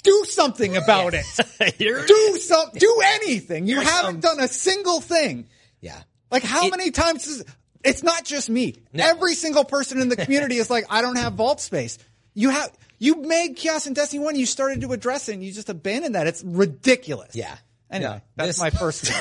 do something about it. do some, do anything. You haven't done a single thing. Yeah. Like how It- many times is, it's not just me. No. Every single person in the community is like, I don't have vault space. You have, you made Chaos in Destiny one, you started to address it and you just abandoned that. It's ridiculous. Yeah. Anyway, No, that's this- my first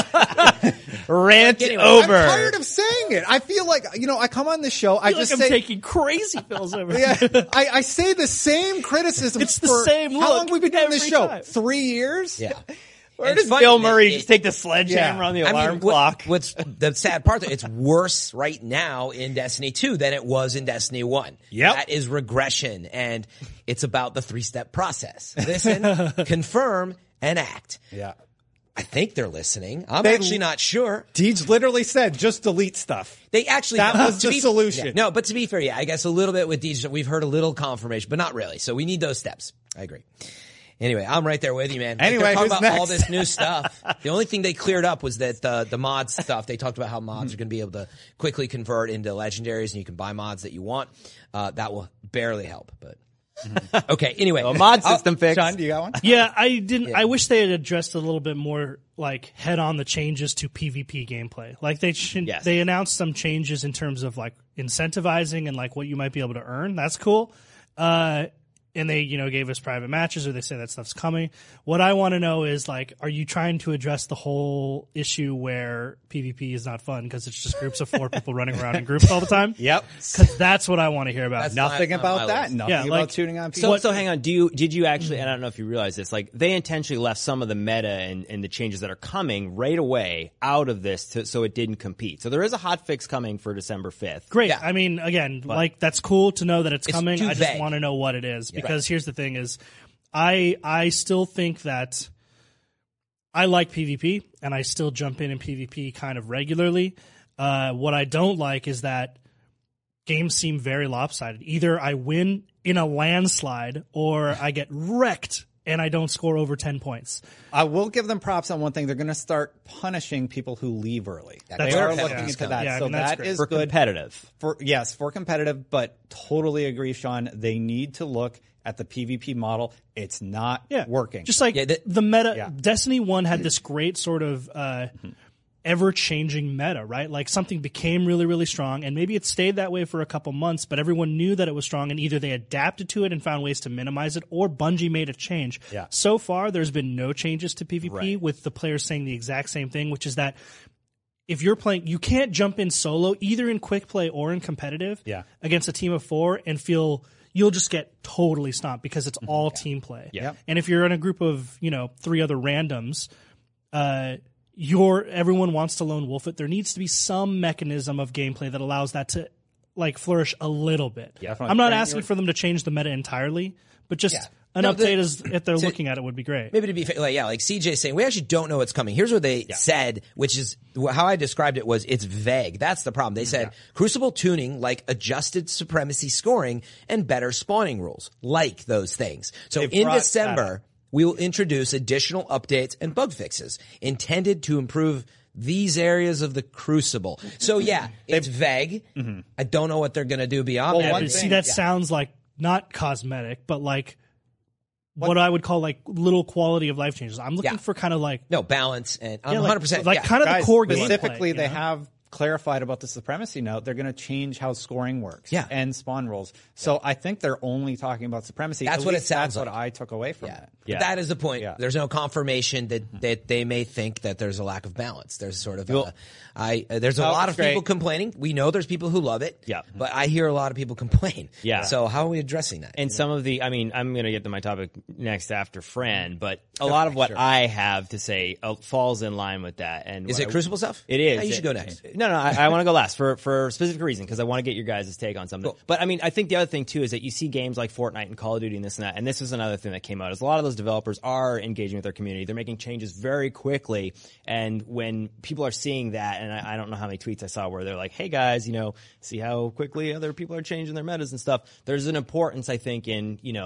Rant Anyway, over. I'm tired of saying it. I feel like, you know, I come on the show, I, I feel just like say, I'm taking crazy pills over. yeah, I, I say the same criticism. It's the for, same How look long have we been doing this every show? time. Three years? Yeah. Where It's does funny Bill that Murray it- just take the sledgehammer Yeah. on the I alarm mean, what- clock? what's the sad part? Though, it's worse right now in Destiny two than it was in Destiny one. Yep. That is regression, and it's about the three-step process. Listen, confirm, and act. Yeah. I think they're listening. I'm They- actually not sure. Deej literally said, just delete stuff. They actually That was to the be- solution. yeah, no, but to be fair, yeah, I guess a little bit with these, we've heard a little confirmation, but not really. So we need those steps. I agree. Anyway, I'm right there with you, man. Like, Anyway, they're talking who's about next? all this new stuff. The only thing they cleared up was that the the mods stuff. They talked about how mods are going to be able to quickly convert into legendaries, and you can buy mods that you want. Uh, that will barely help, but okay. Anyway, A mod I'll- system fix. John, do you got one? Yeah, I didn't. I wish they had addressed a little bit more, like head on the changes to PvP gameplay. Like they should, Yes. they announced some changes in terms of like incentivizing and like what you might be able to earn. That's cool. Uh, and they, you know, gave us private matches, or they say that stuff's coming. What I want to know is like, are you trying to address the whole issue where PvP is not fun because it's just groups of four people running around in groups all the time? Yep. Because that's what I want to hear about. That's Nothing on my about that. list. Nothing Yeah, about like- tuning on So, people. so hang on. Do you did you actually? And I don't know if you realize this. Like they intentionally left some of the meta and, and the changes that are coming right away out of this, to, so it didn't compete. So there is a hot fix coming for December fifth. Great. Yeah. I mean, again, like that's cool to know that it's, It's coming. too I just vague. want to know what it is because here's the thing: is I I still think that I like PvP and I still jump in in PvP kind of regularly. Uh, what I don't like is that games seem very lopsided. Either I win in a landslide or I get wrecked and I don't score over ten points. I will give them props on one thing. They're going to start punishing people who leave early. That's They are perfect. looking Yeah. into that. Yeah, I so mean, that's that great. is For good. competitive. For yes, for competitive, but totally agree, Sean. They need to look at the PvP model. It's not Yeah, working. Just like Yeah, the- the meta, Yeah. Destiny one had this great sort of uh, ever-changing meta, right? Like something became really, really strong, and maybe it stayed that way for a couple months, but everyone knew that it was strong, and either they adapted to it and found ways to minimize it, or Bungie made a change. Yeah. So far, there's been no changes to PvP, Right. with the players saying the exact same thing, which is that if you're playing, you can't jump in solo, either in quick play or in competitive, Yeah. against a team of four and feel you'll just get totally stomped because it's all team play. Yeah. And if you're in a group of, you know, three other randoms, uh, you're, everyone wants to lone wolf it. There needs to be some mechanism of gameplay that allows that to like flourish a little bit. Definitely. I'm not Brandon, asking you're- for them to change the meta entirely, but just Yeah. an No, update the- as if they're looking at it would be great. Maybe to be fair, like, yeah, like C J saying, we actually don't know what's coming. Here's what they said, which is wh- how I described it was it's vague. That's the problem. They said Crucible tuning, like adjusted supremacy scoring and better spawning rules, like those things. So They in brought that December, we will introduce additional updates and bug fixes intended to improve these areas of the Crucible. So yeah, it's vague. I don't know what they're going to do beyond Well, that. one But thing- see, that yeah. sounds like not cosmetic, but like what I would call like little quality of life changes. I'm looking Yeah. for kind of like No, balance and I'm yeah, one like, hundred percent. like yeah. kind of Guys, the core gameplay, specifically, you they know? have clarified about the supremacy note. They're going to change how scoring works. Yeah. And spawn rules. So I think they're only talking about supremacy. That's At what it least sounds That's like. what I took away from Yeah. it. Yeah. But that is the point. Yeah. There's no confirmation that, that they may think that there's a lack of balance. There's sort of a, I, uh, there's a Oh, lot it's of people great. complaining. We know there's people who love it. Yeah. But I hear a lot of people complain. Yeah. So how are we addressing that? And some of the, I mean, I'm going to get to my topic next after Fran, but a lot of what sure. I have to say uh, falls in line with that. And Is what it I- Crucible stuff? It is. Yeah, you should go next. No, no, I, I want to go last for for a specific reason because I want to get your guys' take on something. Cool. But I mean, I think the other thing too is that you see games like Fortnite and Call of Duty and this and that, and this is another thing that came out is a lot of those developers are engaging with their community. They're making changes very quickly, and when people are seeing that, and I, I don't know how many tweets I saw where they're like, "Hey guys, you know, see how quickly other people are changing their metas and stuff." There's an importance, I think, in you know.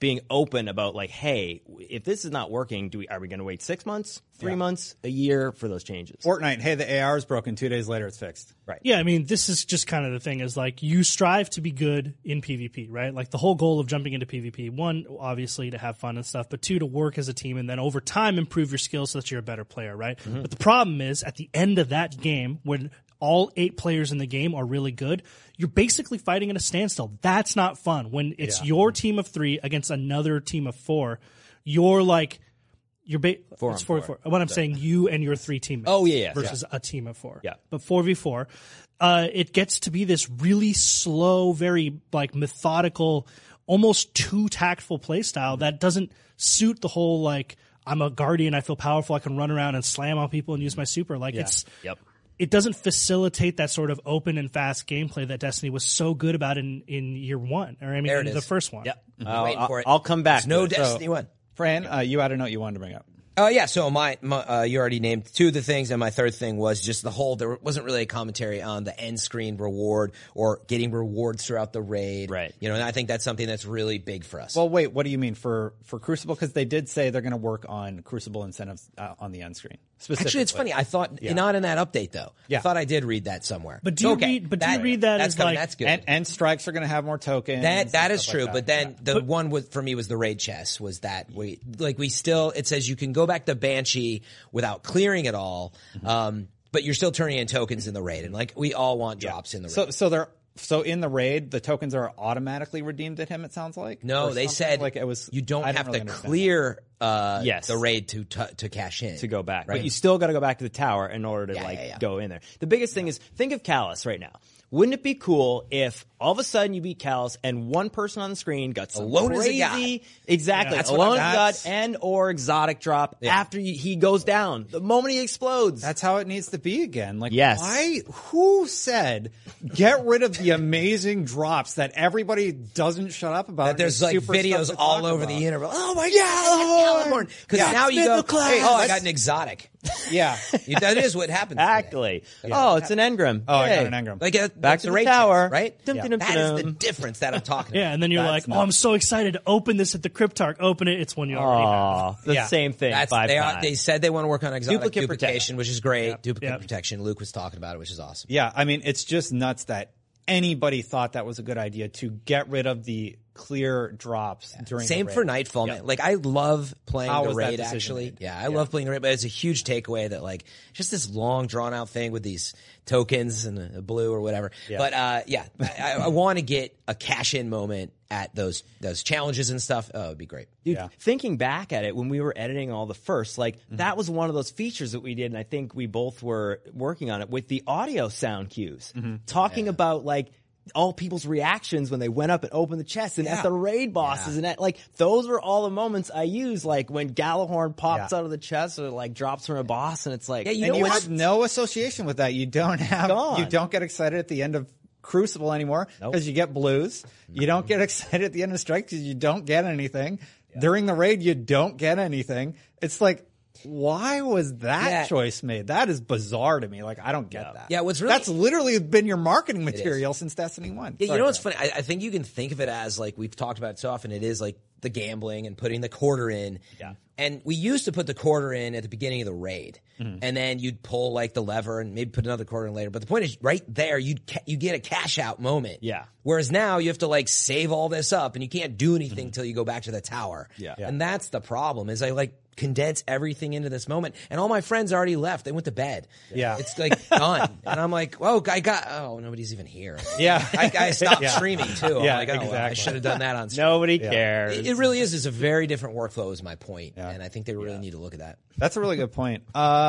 being open about like, hey, if this is not working, do we are we going to wait six months, three yeah. months, a year for those changes? Fortnite, hey, the A R is broken. Two days later, it's fixed. Right. Yeah, I mean, this is just kind of the thing is like you strive to be good in PvP, right? Like the whole goal of jumping into PvP, one, obviously to have fun and stuff, but two, to work as a team and then over time improve your skills so that you're a better player, right? Mm-hmm. But the problem is at the end of that game, when all eight players in the game are really good, you're basically fighting at a standstill. That's not fun. When it's yeah. your team of three against another team of four, you're like, you're ba- four it's on four, four. four. What I'm saying, you and your three teammates. Oh, yeah, yeah. Versus yeah. a team of four. Yeah. But four v four, uh, it gets to be this really slow, very like methodical, almost too tactful play style that doesn't suit the whole like, I'm a guardian, I feel powerful, I can run around and slam on people and use my super. Like yeah. it's, yep. it doesn't facilitate that sort of open and fast gameplay that Destiny was so good about in, in year one, or I mean, in the first one. Yep. Mm-hmm. I'll, Waiting for it. I'll come back. There's no to it. Destiny so, one. Fran, uh, you had a note you wanted to bring up. Oh, uh, yeah. So my, my uh, you already named two of the things, and my third thing was just the whole, there wasn't really a commentary on the end screen reward or getting rewards throughout the raid. Right. You know, and I think that's something that's really big for us. Well, wait, what do you mean for, for Crucible? Because they did say they're going to work on Crucible incentives uh, on the end screen. Actually, it's funny. I thought, Yeah. not in that update, though. Yeah. I thought I did read that somewhere. But do you okay, read, but do that, you read that that's as coming, like, that's good. And, and strikes are going to have more tokens. That that and is stuff true, like but that. then the But- one with for me was the raid chest. Was that we like we still it says you can go back to Banshee without clearing it all, Mm-hmm. um, but you're still turning in tokens in the raid, and like we all want drops in the raid. So, so they're so in the raid, the tokens are automatically redeemed at him. It sounds like. no, Or they something? said like it was. you don't I didn't have really to understand clear uh, Yes. the raid to to, to cash in to go back. Right? But you still got to go back to the tower in order to Yeah, like yeah, yeah. go in there. The biggest thing is think of Callus right now. Wouldn't it be cool if all of a sudden you beat Callus and one person on the screen got some Alone as a crazy, god. exactly, Yeah, that's what alone I'm- as a god that's- and or exotic drop Yeah. after he he goes down the moment he explodes. That's how it needs to be again. Like, Yes. why? Who said get rid of the amazing drops that everybody doesn't shut up about? That there's like Super stuff videos to all talk over about. the internet. Oh my god, Caliborn! Because Yeah. now you Spin go, the class. hey, oh, I Let's- got an exotic. Yeah. That is what happens. today. Exactly. Oh, it's an engram. Oh, I Hey. got an engram. Like uh, Back that's to the the raid tower. chest, right? Dum, Yeah. dum, dum, That is the dum. difference that I'm talking yeah, about. and then you're That's like, oh, I'm so excited to open this at the Cryptarch. Open it. It's one you already have. Aw, the Yeah. same thing. That's, five they, are, times. they said they want to work on exotic Duplicate duplication, which is great. Duplicate Yep. protection. Luke was talking about it, which is awesome. Yeah, I mean, it's just nuts that anybody thought that was a good idea to get rid of the clear drops during Same the raid. for Nightfall. Yeah. Man. Like I love playing How the was that raid. decision Actually, made? yeah, I love playing the raid, but it's a huge takeaway that like just this long, drawn out thing with these tokens and a blue or whatever. Yeah. But uh, yeah, I, I want to get a cash in moment at those those challenges and stuff. Oh, it'd be great. Dude, Yeah. thinking back at it when we were editing all the first, like that was one of those features that we did, and I think we both were working on it with the audio sound cues, talking about like all people's reactions when they went up and opened the chest and Yeah. at the raid bosses and at, like those were all the moments I used, like when Galahorn pops Yeah. out of the chest or like drops from a boss, and it's like, Yeah, you And know you what? have no association with that. You don't have. Gone. You don't get excited at the end of Crucible anymore Nope. because you get blues. You don't get excited at the end of Strike because you don't get anything. During the raid, you don't get anything. It's like, why was that Yeah. choice made? That is bizarre to me. Like, I don't get that. Yeah, what's really- that's literally been your marketing material since Destiny One. Yeah, Sorry, you know what's Greg. funny? I, I think you can think of it as like we've talked about it so often. It is like the gambling and putting the quarter in. Yeah. And we used to put the quarter in at the beginning of the raid, and then you'd pull like the lever and maybe put another quarter in later. But the point is, right there, you ca- you get a cash out moment. Yeah. Whereas now you have to like save all this up, and you can't do anything until you go back to the tower. Yeah. And that's the problem. Is I like condense everything into this moment, and all my friends already left. They went to bed. Yeah. It's like done, and I'm like, oh, I got. Oh, nobody's even here. Yeah. I, I stopped Yeah. streaming too. I'm Yeah, like, oh, well, I exactly. should have done that on stream. nobody cares. It, it really is. It's a very different workflow, is my point, Yeah. and I think they really need to look at that. That's a really good point.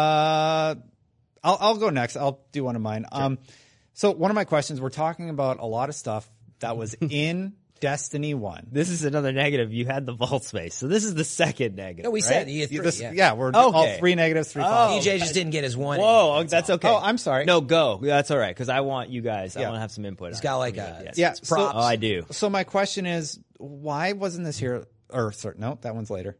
Uh, I'll, I'll go next. I'll do one of mine. Um, so one of my questions, we're talking about a lot of stuff that was in Destiny one. This is another negative. You had the vault space, so this is the second negative. No, we right? said you get three. This- yeah. yeah, we're Okay. all three negatives, three Oh. positives. D J just didn't get his one. Whoa, in. that's okay. Oh, I'm sorry. No, go. Yeah, that's all right because I want you guys. I Yeah. want to have some input. He's on got it. like Yeah, a yes. Yeah, it's so- props. Oh, I do. So my question is, why wasn't this here? Or sorry, no, that one's later.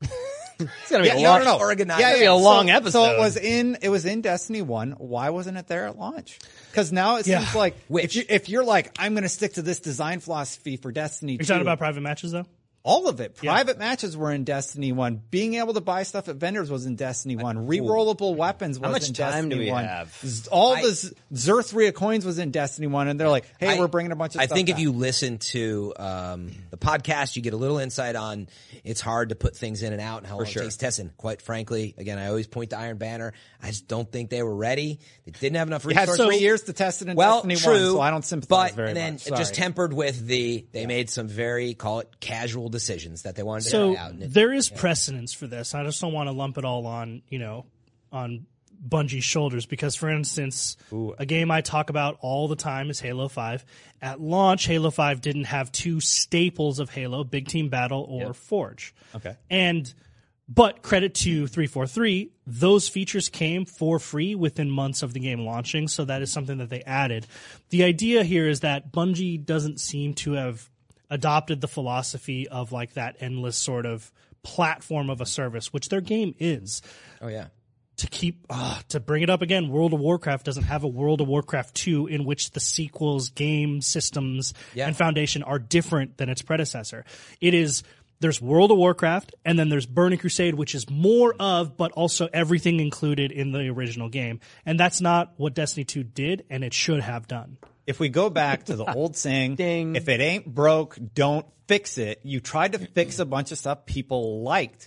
It's gonna be Yeah, a no, long. no, no. Organized. Yeah, It's yeah. gonna be a long so, episode. So it was in it was in Destiny one. Why wasn't it there at launch? Because now it Yeah. seems like Which- if, you, if you're like, I'm going to stick to this design philosophy for Destiny You're two. talking about private matches though? All of it. Private yeah. matches were in Destiny one. Being able to buy stuff at vendors was in Destiny one. Rerollable weapons was How much in time Destiny do we one. have? All I, the Zerthria coins was in Destiny one, and they're like, hey, I, we're bringing a bunch of I stuff think back. if you listen to um, the podcast, you get a little insight on it's hard to put things in and out and how long sure. it takes testing. Quite frankly, again, I always point to Iron Banner. I just don't think they were ready. They didn't have enough You had resources. three years to test it in well, Destiny true, one, so I don't sympathize but, very and then much. it just Sorry. tempered with the, they yeah. made some very, call it casual decisions that they wanted to so try out. And it, there is yeah. precedence for this. I just don't want to lump it all on, you know, on Bungie's shoulders because, for instance, Ooh. a game I talk about all the time is Halo five. At launch, Halo five didn't have two staples of Halo, Big Team Battle or yep. Forge. Okay. And but credit to three forty-three, those features came for free within months of the game launching, so that is something that they added. The idea here is that Bungie doesn't seem to have adopted the philosophy of like that endless sort of platform of a service, which their game is. Oh, yeah. To keep, uh, to bring it up again, World of Warcraft doesn't have a World of Warcraft two in which the sequels, game systems, yeah. and foundation are different than its predecessor. It is, there's World of Warcraft, and then there's Burning Crusade, which is more of, but also everything included in the original game. And that's not what Destiny two did, and it should have done. If we go back to the old saying, Ding. if it ain't broke, don't fix it. You tried to fix a bunch of stuff people liked.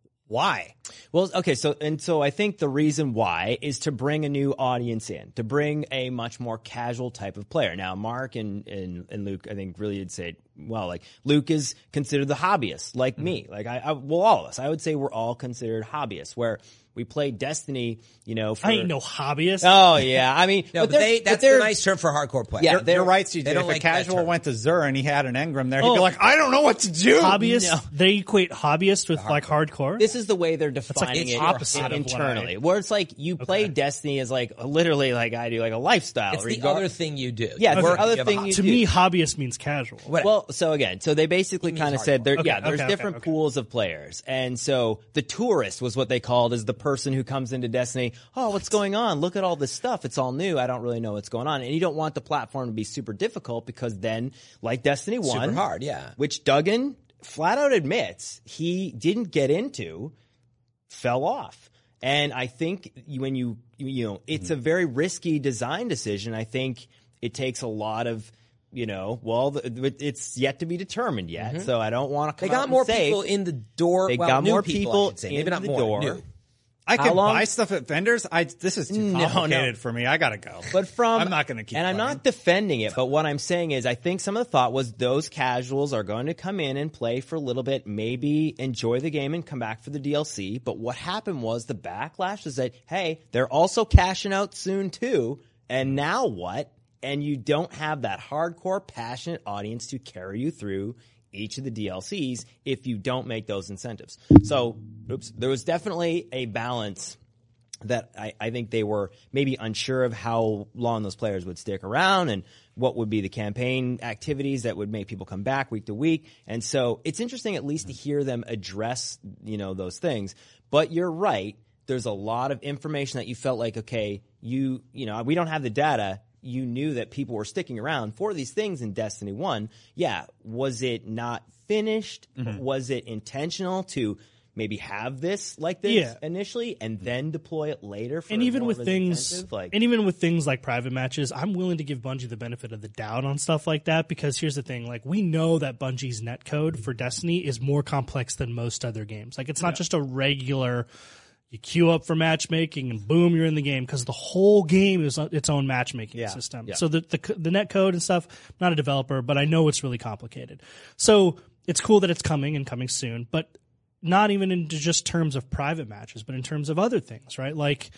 Why? Well, okay, so and so I think the reason why is to bring a new audience in, to bring a much more casual type of player. Now, Mark and and, and Luke, I think, really did say, well, like Luke is considered the hobbyist, like mm-hmm. me, like I, I, well, all of us. I would say we're all considered hobbyists, where we play Destiny, you know. For, I ain't no hobbyist. Oh yeah, I mean, no, but but they, but that's the nice term for hardcore players. Yeah, they're, you're right, C J. They don't if like a casual that term. went to Xur and he had an engram there, he'd Oh. be like, I don't know what to do. Hobbyist, No. they equate hobbyist with like hardcore. This is the way they're like defining the it opposite of internally, what where it's like you play Okay. Destiny as like literally like I do, like a lifestyle. It's the regard- other thing you do. Yeah, it's Work, the other you have a thing hobby. you to do. me, hobbyist means casual. Whatever. Well, so again, so they basically kind of said there, Okay, yeah, there's okay, okay, different okay. pools of players. And so the tourist was what they called as the person who comes into Destiny. Oh, what's going on? Look at all this stuff. It's all new. I don't really know what's going on. And you don't want the platform to be super difficult because then, like Destiny one, Super hard, yeah. which Duggan flat out admits he didn't get into, fell off. And I think when you, you know, it's Mm-hmm. a very risky design decision. I think it takes a lot of, you know, well, the, it's yet to be determined yet. Mm-hmm. So I don't want to come They got out more and say, people in the door. They well, got new more people, people I should say. Maybe in not the more. door. New. I How can long- buy stuff at vendors. I this is too No, no. complicated for me. I gotta go. But from I'm not going to keep. and I'm playing. not defending it, but what I'm saying is I think some of the thought was those casuals are going to come in and play for a little bit, maybe enjoy the game and come back for the D L C. But what happened was the backlash is that, hey, they're also cashing out soon too, and now what? And you don't have that hardcore, passionate audience to carry you through each of the D L Cs if you don't make those incentives. So, oops, there was definitely a balance that I, I think they were maybe unsure of how long those players would stick around and what would be the campaign activities that would make people come back week to week. And so it's interesting at least to hear them address, you know, those things. But you're right. There's a lot of information that you felt like, okay, you, you know, we don't have the data. You knew that people were sticking around for these things in Destiny one. Yeah. Was it not finished? Mm-hmm. Was it intentional to maybe have this like this Yeah. initially and then deploy it later for and even more with of an things incentive? Like, and even with things like private matches, I'm willing to give Bungie the benefit of the doubt on stuff like that because here's the thing, like we know that Bungie's netcode for Destiny is more complex than most other games. Like it's not yeah. just a regular you queue up for matchmaking and boom, you're in the game because the whole game is its own matchmaking Yeah. system. Yeah. So the, the the net code and stuff, I'm not a developer, but I know it's really complicated. So it's cool that it's coming and coming soon, but not even in just terms of private matches, but in terms of other things, right? Like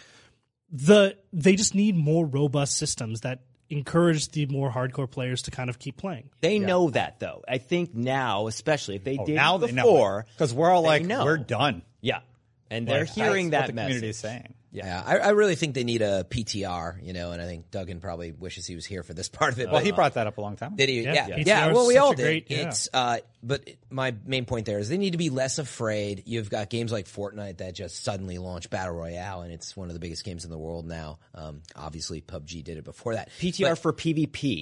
the they just need more robust systems that encourage the more hardcore players to kind of keep playing. they know that though. I think now, especially if they Oh, did now they know before, because we're all they like, know. we're done. yeah, and they're Like, hearing that's that what the community is message. saying. Yeah, I, I really think they need a P T R, you know, and I think Duggan probably wishes he was here for this part of it. Well, but, he brought that up a long time ago. Did he? Yeah, Yeah, yeah. yeah. P T R is well, we such all a did. great- yeah. It's, uh, but my main point there is they need to be less afraid. You've got games like Fortnite that just suddenly launched Battle Royale, and it's one of the biggest games in the world now. Um, obviously, P U B G did it before that. P T R But- for PvP.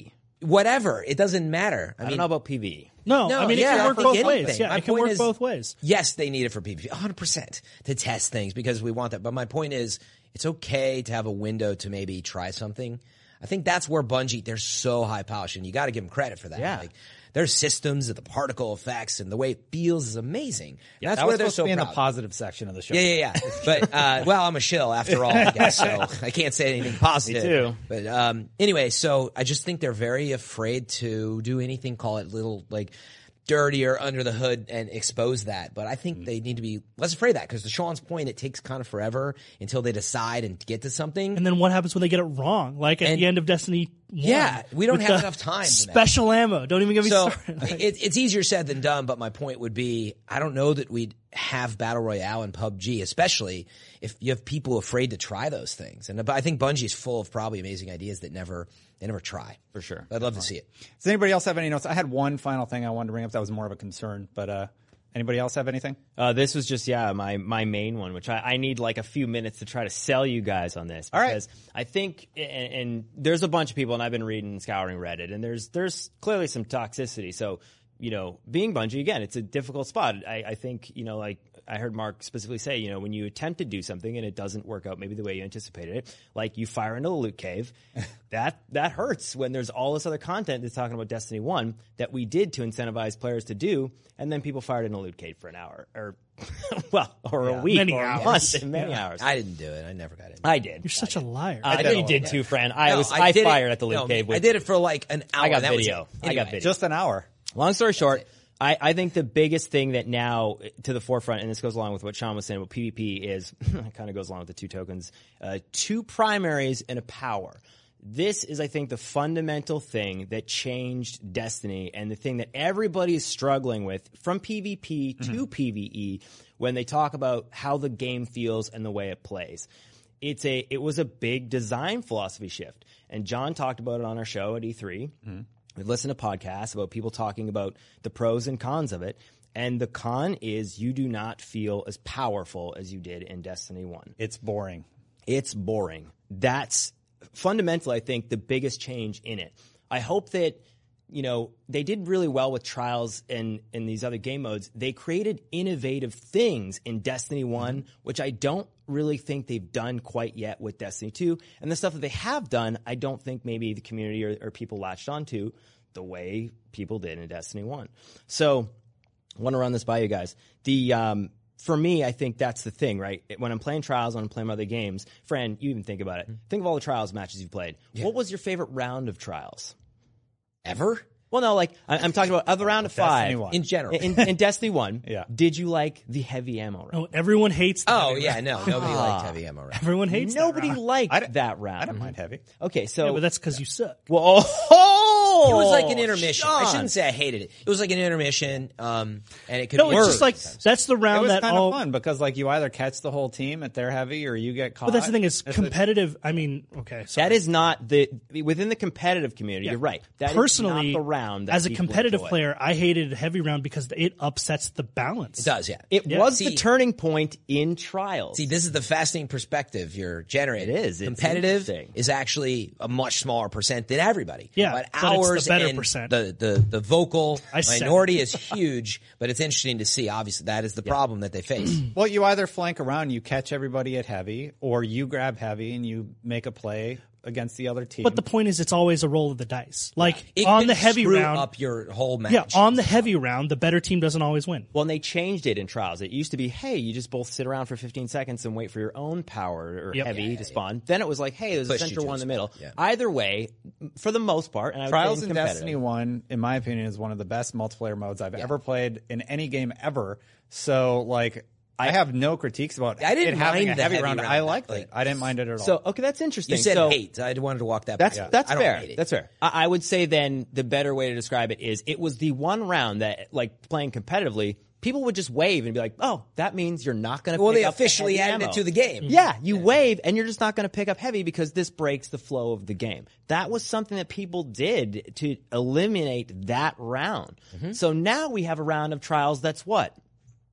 whatever. It doesn't matter. I, I mean, don't know about P V E. No, No, I mean, yeah, it I can work think both anything. ways. Yeah, My it can point work is- both ways. Yes, they need it for P V P, one hundred percent to test things because we want that. But my point is, it's okay to have a window to maybe try something. I think that's where Bungie, they're so high polished, and you got to give them credit for that. Yeah. Like, their systems and the particle effects and the way it feels is amazing. And that's That where was they're supposed so to be in proud. the positive section of the show. Yeah, yeah, yeah. But, uh, well, I'm a shill after all, I guess, so I can't say anything positive. Me too. But, um, anyway, so I just think they're very afraid to do anything, call it little, like, dirtier under the hood and expose that. But I think they need to be less afraid of that because to Sean's point, it takes kind of forever until they decide and get to something. And then what happens when they get it wrong? Like at And- the end of Destiny one. Yeah, we don't with have the enough time for that. Special ammo. Don't even get me So started. Like, it, it's easier said than done, but my point would be, I don't know that we'd have Battle Royale in P U B G, especially if you have people afraid to try those things. And I think Bungie's full of probably amazing ideas that never, they never try. For sure. I'd love to see it. Does anybody else have any notes? I had one final thing I wanted to bring up that was more of a concern, but uh, anybody else have anything? Uh, this was just, yeah, my, my main one, which I, I need like a few minutes to try to sell you guys on this. All right. Because I think, and, and there's a bunch of people, and I've been reading, scouring Reddit, and there's, there's clearly some toxicity. So, you know, being Bungie, again, it's a difficult spot. I, I think, you know, like I heard Mark specifically say, you know, when you attempt to do something and it doesn't work out maybe the way you anticipated it, like you fire into the loot cave, that that hurts when there's all this other content that's talking about Destiny one that we did to incentivize players to do, and then people fired in a loot cave for an hour, or, well, or a week, Many or hours. a month, and many hours. I didn't do it. I never got it. I did. You're such a liar. I, did you a did lot. too, friend. I No, was I, did it- fired at the loot no, cave. With, I did it for like an hour. I got That was video. it. I got Anyway. video. Just an hour. Long story short, I, I think the biggest thing that now to the forefront, and this goes along with what Sean was saying about PvP, is it kind of goes along with the two tokens, uh, two primaries and a power. This is, I think, the fundamental thing that changed Destiny and the thing that everybody is struggling with from PvP mm-hmm. to PvE when they talk about how the game feels and the way it plays. It's a it was a big design philosophy shift, and John talked about it on our show at E three. Mm-hmm. We listened to podcasts about people talking about the pros and cons of it, and the con is you do not feel as powerful as you did in Destiny one. It's boring. It's boring. That's fundamentally, I think, the biggest change in it. I hope that, you know, they did really well with Trials and, and these other game modes. They created innovative things in Destiny one, which I don't really think they've done quite yet with Destiny two. And the stuff that they have done, I don't think maybe the community or, or people latched onto the way people did in Destiny one. So I want to run this by you guys. The um, for me, I think that's the thing, right? When I'm playing Trials, when I'm playing other games, Fran, you even think about it. Think of all the Trials matches you've played. Yeah. What was your favorite round of Trials? Ever? Well, no, like, I'm talking about of the round of five. In general. In, in Destiny one, yeah. Did you like the heavy ammo round? Oh, everyone hates the Oh, heavy yeah, round. no. Nobody liked heavy ammo round. Everyone hates Nobody that round. liked that round. I don't mind heavy. Okay, so. Yeah, but that's because you suck. Well, oh, It was like an intermission. I Sean. shouldn't say I hated it. It was like an intermission, um, and it could No, be it's just like, sometimes. that's the It round was that kind all... of fun because like you either catch the whole team if they're heavy or you get caught. But that's the thing, is It's a- competitive, I mean, okay, sorry. That is not the, within the competitive community, you're right. That Personally, is not the round that as a people competitive enjoy. player, I hated heavy round because it upsets the balance. It does, yeah. It Yeah. was See- the turning point in Trials. See, this is the fascinating perspective you're generating. It is. It's Competitive interesting. is actually a much smaller percent than everybody. Yeah, but but it's the ours better and percent. the the the vocal I said minority it. is huge. But it's interesting to see. Obviously, that is the problem that they face. Well, you either flank around, you catch everybody at heavy, or you grab heavy and you make a play against the other team. But the point is, it's always a roll of the dice. Like, It on can the heavy screw round... up your whole match. Yeah, on the heavy round, the better team doesn't always win. Well, and they changed it in Trials. It used to be, hey, you just both sit around for fifteen seconds and wait for your own power or Yep. heavy Yeah, to spawn. Then it was like, hey, there's a Pushed you central to one in a the middle. spot, yeah. Either way, for the most part, and I would Trials say in in Destiny one, in my opinion, is one of the best multiplayer modes I've ever played in any game ever. So, like, I have no critiques about I didn't it having mind a the heavy, heavy round. round. I liked Like- it. I didn't mind it at all. So, okay, that's interesting. You said so, hate. I wanted to walk that. That's back. that's I don't fair. hate it. That's fair. I, I would say then the better way to describe it is it was the one round that, like, playing competitively, people would just wave and be like, "Oh, that means you're not going to." Well, pick they up the officially heavy added ammo. it to the game. Yeah, you wave and you're just not going to pick up heavy because this breaks the flow of the game. That was something that people did to eliminate that round. Mm-hmm. So now we have a round of Trials that's what?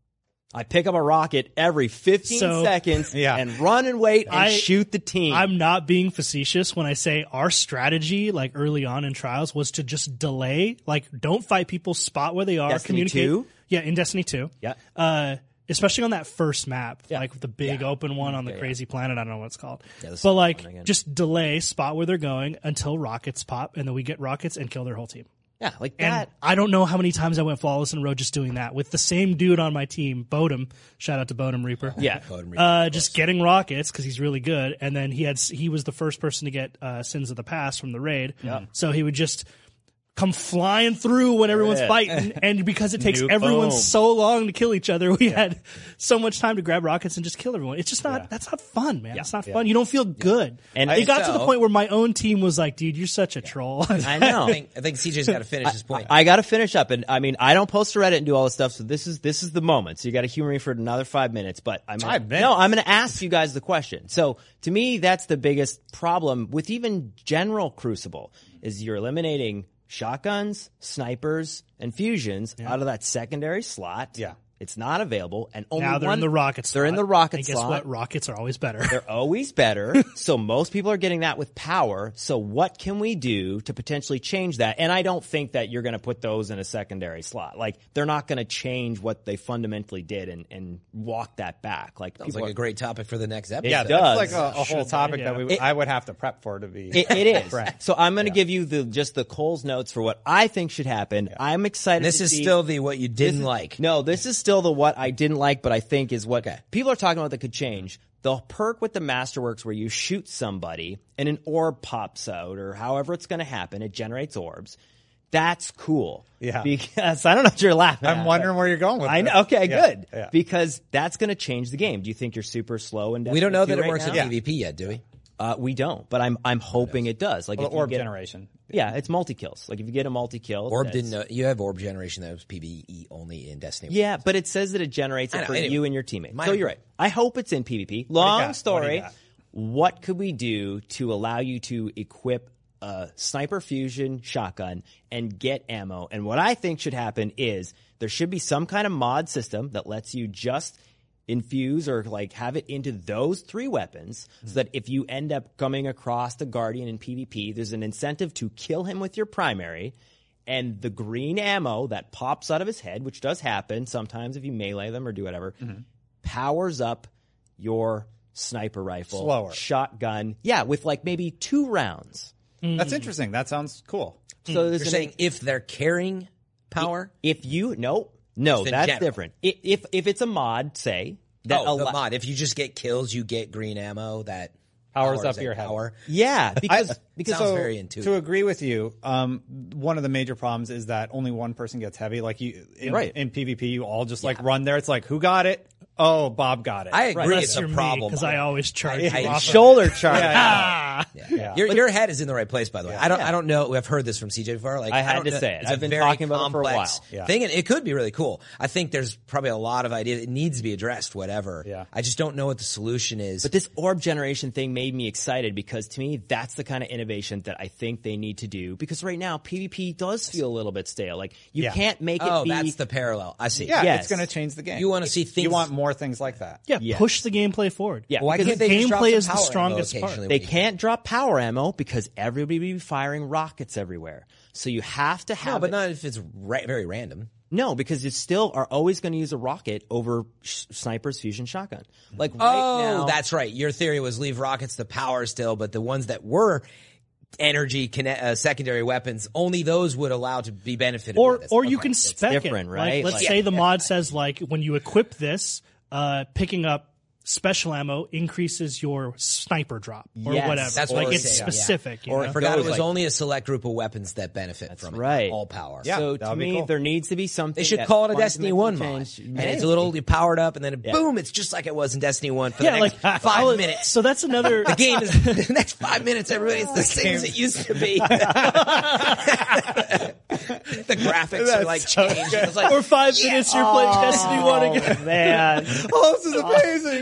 I pick up a rocket every fifteen So- seconds Yeah. and run and wait and I- shoot the team. I'm not being facetious when I say our strategy, like early on in trials, was to just delay, like don't fight people, spot where they are, Destiny communicate. two? Yeah, in Destiny two. Yeah. Uh, especially on that first map, Yeah. like the big Yeah. open one on the Yeah, yeah. crazy planet. I don't know what it's called. this but is like, fun again. just delay, spot where they're going until rockets pop, and then we get rockets and kill their whole team. yeah, like And that. I don't know how many times I went flawless in a row just doing that with the same dude on my team, Bodum. Shout out to Bodum Reaper. Yeah. Uh, just getting rockets because he's really good, and then he had he was the first person to get uh, Sins of the Past from the raid. So he would just come flying through when everyone's Yeah. fighting, and because it takes Nuke, everyone boom. so long to kill each other, we had so much time to grab rockets and just kill everyone. It's just not that's not fun, man. It's not fun. You don't feel good. And And it got to the so- point where my own team was like, "Dude, you're such a troll." I know. I think, I think C J's got to finish his point. I got to finish up, and I mean, I don't post to Reddit and do all this stuff, so this is this is the moment. So you got to humor me for another five minutes. But I'm Five gonna, minutes? no, I'm going to ask you guys the question. So to me, that's the biggest problem with even general Crucible is you're eliminating shotguns, snipers, and fusions out of that secondary slot. Yeah. It's not available, and only Now they're one, in the rocket slot. They're in the rocket and guess slot. what? Rockets are always better. They're always better. So most people are getting that with power. So what can we do to potentially change that? And I don't think that you're going to put those in a secondary slot. Like they're not going to change what they fundamentally did and, and walk that back. Like Sounds people like are, a great topic for the next episode. Yeah, does. that's like a, a whole Should, topic yeah. that we It- I would have to prep for to be. it, it is. Right. So I'm going to give you the just the Cole's notes for what I think should happen. I'm excited. This to is see- still the what you didn't This is- like. No, this is still the what I didn't like, but I think is what people are talking about that could change. The perk with the Masterworks where you shoot somebody and an orb pops out or however it's going to happen, it generates orbs. That's cool. Yeah. Because I don't know if you're laughing. I'm at, wondering where you're going with I this. know. Okay, Yeah, good. yeah. Because that's going to change the game. Do you think you're super slow in We don't know Destiny that two it right works now? in PvP yet, do we? Uh, we don't, but I'm I'm hoping it does. Like Well, if the you orb get- generation. Yeah, it's multi kills. Like if you get a multi kill, Orb didn't know. You have orb generation that was PvE only in Destiny. Yeah, but it says that it generates I it know, for anyway. you and your teammates. Minor So you're point. right. I hope it's in PvP. got? Long What do you story. got? What could we do to allow you to equip a sniper fusion shotgun and get ammo? And what I think should happen is there should be some kind of mod system that lets you just infuse or like have it into those three weapons so that if you end up coming across the Guardian in PvP, there's an incentive to kill him with your primary. And the green ammo that pops out of his head, which does happen sometimes if you melee them or do whatever, powers up your sniper rifle, Slower. shotgun. Yeah, with like maybe two rounds. That's interesting. That sounds cool. So there's You're an- saying if they're carrying power? if you no no Just in that's general. different. If, if if it's a mod, say that Oh, the allo- mod. If you just get kills, you get green ammo that Powers up that your head. power. yeah, because I- because Sounds so, very intuitive. to agree with you, um, one of the major problems is that only one person gets heavy. Like you, in, Right. in PvP, you all just like run there. It's like, who got it? Oh, Bob got it. I agree. Unless It's a you're problem because I always charge I- you I- off of- shoulder charge. Yeah, Yeah. Your, your head is in the right place, by the way. I don't. I don't know. I've heard this from C J before. Like I had don't to know- say it. It's a I've been very talking about it for a complex while. Yeah. thing, and it could be really cool. I think there's probably a lot of ideas. It needs to be addressed. Whatever. Yeah. I just don't know what the solution is. But this orb generation thing made me excited because to me that's the kind of innovation that I think they need to do because right now PvP does feel a little bit stale. Like you Yeah. can't make it oh, be that's the parallel. I see. yeah, Yes. it's going to change the game. You wanna see things- You want more things like that. Yeah, Yes. push the gameplay forward. Yeah, Why because can't they just drop gameplay some is the power ammo strongest part. occasionally They when you- can't drop power ammo because everybody will be firing rockets everywhere. So you have to have No, but it- not if it's ra- very random. No, because you still are always going to use a rocket over sh- sniper's fusion shotgun. Like right Oh, now, that's right. Your theory was leave rockets to power still, but the ones that were energy conne- uh, secondary weapons, only those would allow to be benefited. Or by this. or you Okay. can It's spec it. different, Like, right? let's Like- say the mod says like when you equip this, uh, picking up special ammo increases your sniper drop or Yes. whatever. That's like what it's it's saying, yeah. specific. You Or know? I if forgot it goes was like- only a select group of weapons that benefit from right. it. All power. Yeah. So that to would be me, cool. there needs to be something. They should that call it a Destiny one fundamentally mod. changed. And it's a little you powered up and then Yeah. boom, it's just like it was in Destiny one for yeah, the next like five I'll- minutes. So that's another. The game is the next five minutes, everybody, it's the same as it used to be. The graphics are like changed. It's like, or five minutes you're playing Destiny one again. Oh, man. Oh, this is amazing.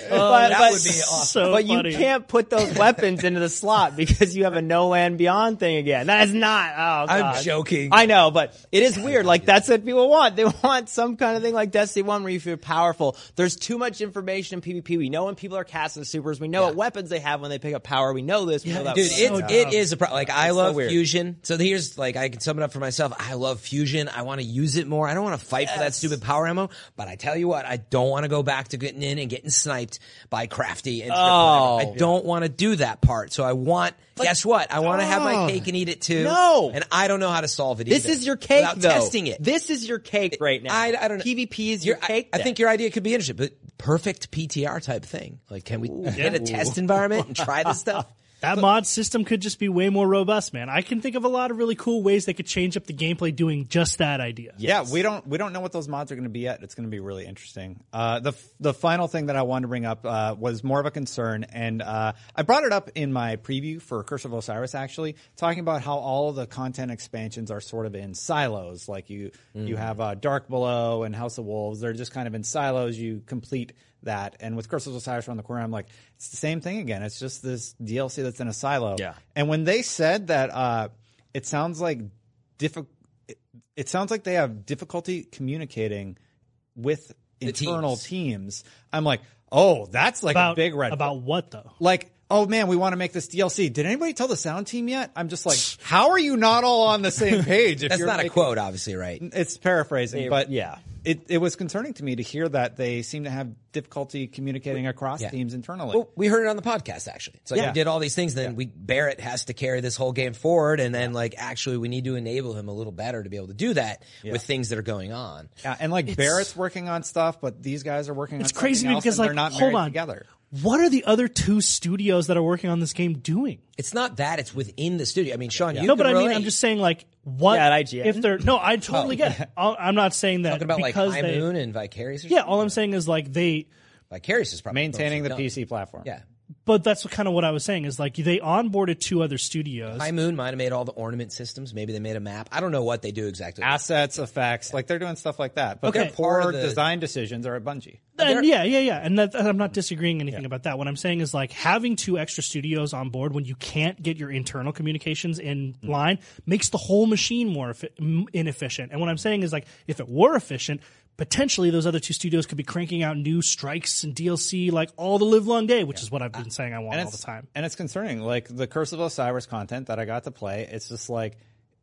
but, that but, would be awesome. So but funny. you can't put those weapons into the slot because you have a No Land Beyond thing again. That is not. Oh, God. I'm joking. I know, but it is weird. Like that's what people want. They want some kind of thing like Destiny one where you feel powerful. There's too much information in PvP. We know when people are casting supers. We know Yeah. what weapons they have when they pick up power. We know this. We know that. Dude, So it, it is a pro- like I It's so love weird. Fusion. So here's like I can sum it up for myself. I love Fusion. I want to use it more. I don't want to fight for that stupid power ammo. But I tell you what, I don't want to go back to getting in and getting sniped by Crafty and Oh. I don't want to do that part. So I want. Guess what? I want to have my Oh. cake and eat it too. No. and I don't know how to solve it. This either is your cake, without though. testing it. This is your cake right now. I, I don't know. PvP is your Your- cake. I, I then. think your idea could be interesting, but perfect P T R type thing. Like, can we get a test environment and try this stuff? That mod system could just be way more robust, man. I can think of a lot of really cool ways they could change up the gameplay doing just that idea. Yeah, we don't we don't know what those mods are going to be yet. It's going to be really interesting. Uh, the the final thing that I wanted to bring up uh, was more of a concern, and uh, I brought it up in my preview for Curse of Osiris. Actually, talking about how all the content expansions are sort of in silos. Like you mm. you have uh, Dark Below and House of Wolves. They're just kind of in silos. You complete that, and with Curse of Osiris around the corner, I'm like, it's the same thing again. It's just this D L C that's in a silo. Yeah. And when they said that, uh, it sounds like diffi- it, it sounds like they have difficulty communicating with internal teams. teams. I'm like, oh, that's like About a big red. about what though? Like, oh man, we want to make this D L C. Did anybody tell the sound team yet? I'm just like, how are you not all on the same page? If That's you're not making- a quote, obviously, right? It's paraphrasing, They- but yeah. it, it was concerning to me to hear that they seem to have difficulty communicating across Yeah. teams internally. Well, we heard it on the podcast, actually. It's like Yeah. we did all these things, then we Barrett has to carry this whole game forward, and then like actually we need to enable him a little better to be able to do that with things that are going on. Yeah, and like Barrett's working on stuff, but these guys are working on It's something crazy to me else, because and like, they're not hold married on, together. what are the other two studios that are working on this game doing? It's not that; it's within the studio. I mean, Sean, you no, can but I mean, relate. I'm just saying, like, what Yeah, at I G N. if they're no, I totally get it. I'll- I'm not saying that talking about like because High they, Moon and Vicarious. Or yeah, something? all I'm saying is like they, Vicarious is probably Maintaining the mostly P done. C platform. Yeah, but that's kind of what I was saying is like they onboarded two other studios. High Moon might have made all the ornament systems. Maybe they made a map. I don't know what they do exactly. Assets, effects, like they're doing stuff like that. But Okay. their core Part of the- design decisions are at Bungie. And yeah, yeah, yeah. And that, I'm not disagreeing anything about that. What I'm saying is like having two extra studios on board when you can't get your internal communications in Mm. line makes the whole machine more effi- m- inefficient. And what I'm saying is like if it were efficient, potentially those other two studios could be cranking out new strikes and D L C like all the live long day, which is what I've been saying I want And all it's, the time. and it's concerning. Like the Curse of Osiris content that I got to play, it's just like,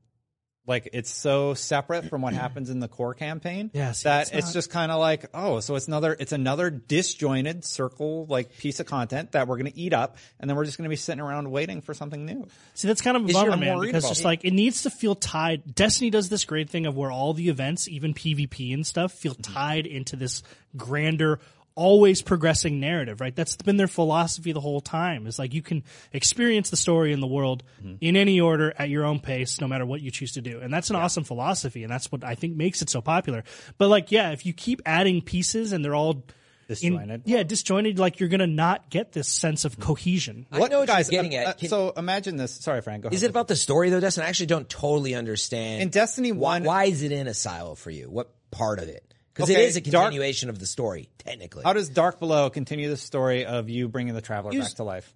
like it's so separate from what happens in the core campaign Yeah, see, that it's it's not- just kind of like, oh, so it's another, it's another disjointed circle like piece of content that we're going to eat up, and then we're just going to be sitting around waiting for something new. See, that's kind of a Is bummer, your- man, more because readable. just like it needs to feel tied. Destiny does this great thing of where all the events, even PvP and stuff, feel tied into this grander, always progressing narrative, right? That's been their philosophy the whole time. Is like you can experience the story in the world in any order at your own pace, no matter what you choose to do. And that's an awesome philosophy, and that's what I think makes it so popular. But like, yeah, if you keep adding pieces and they're all Disjointed. In, yeah, disjointed, like you're gonna not get this sense of cohesion. I know what guys, you're getting uh, at. Can- so imagine this. Sorry, Frank. Go ahead. is it about the story though, Dustin? I actually don't totally understand. In Destiny why, one- why is it in a silo for you? What part of it? Because Okay, it is a Dark- continuation of the story, technically. How does Dark Below continue the story of you bringing the Traveler Use- back to life?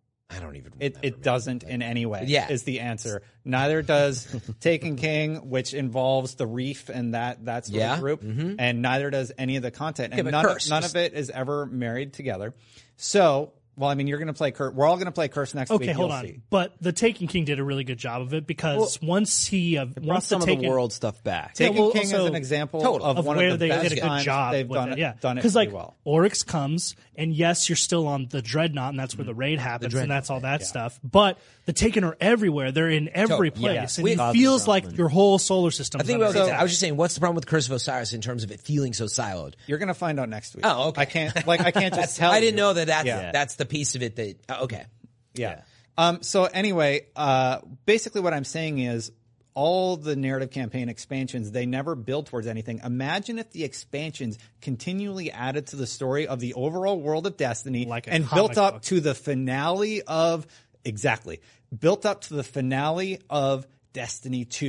I don't even. It remember, it man. doesn't in any way. Yeah. Is the answer. Neither does Taken King, which involves the Reef and that that sort Yeah. of group, and neither does any of the content. And but none, Curse, of, none just- of it is ever married together. So, well, I mean, you're going to play Curse. We're all going to play Curse next week. Okay, hold you'll on. see. But the Taken King did a really good job of it because once he uh, Brought once some the of Taken the world stuff back. Yeah, Taken well, King is also- an example Total. of, of one where of the they best did a good times job they've with done it. Yeah, done it because pretty like well. Oryx comes, and yes, you're still on the Dreadnought, and that's where the raid happens, Dreadnought, and that's all that stuff. But the Taken are everywhere; they're in every Totally. Yeah. place, We- and it feels like your whole solar system. I think we'll get to that. I was just saying, what's the problem with Curse of Osiris in terms of it feeling so siloed? You're going to find out next week. Oh, okay. I can't like I can't just tell. I didn't you. know that. That's Yeah. that's the piece of it that. oh, okay. Yeah. Um, so anyway, uh, basically what I'm saying is all the narrative campaign expansions, they never build towards anything. Imagine if the expansions continually added to the story of the overall world of Destiny Like a and comic built up book. to the finale of, exactly, built up to the finale of Destiny two.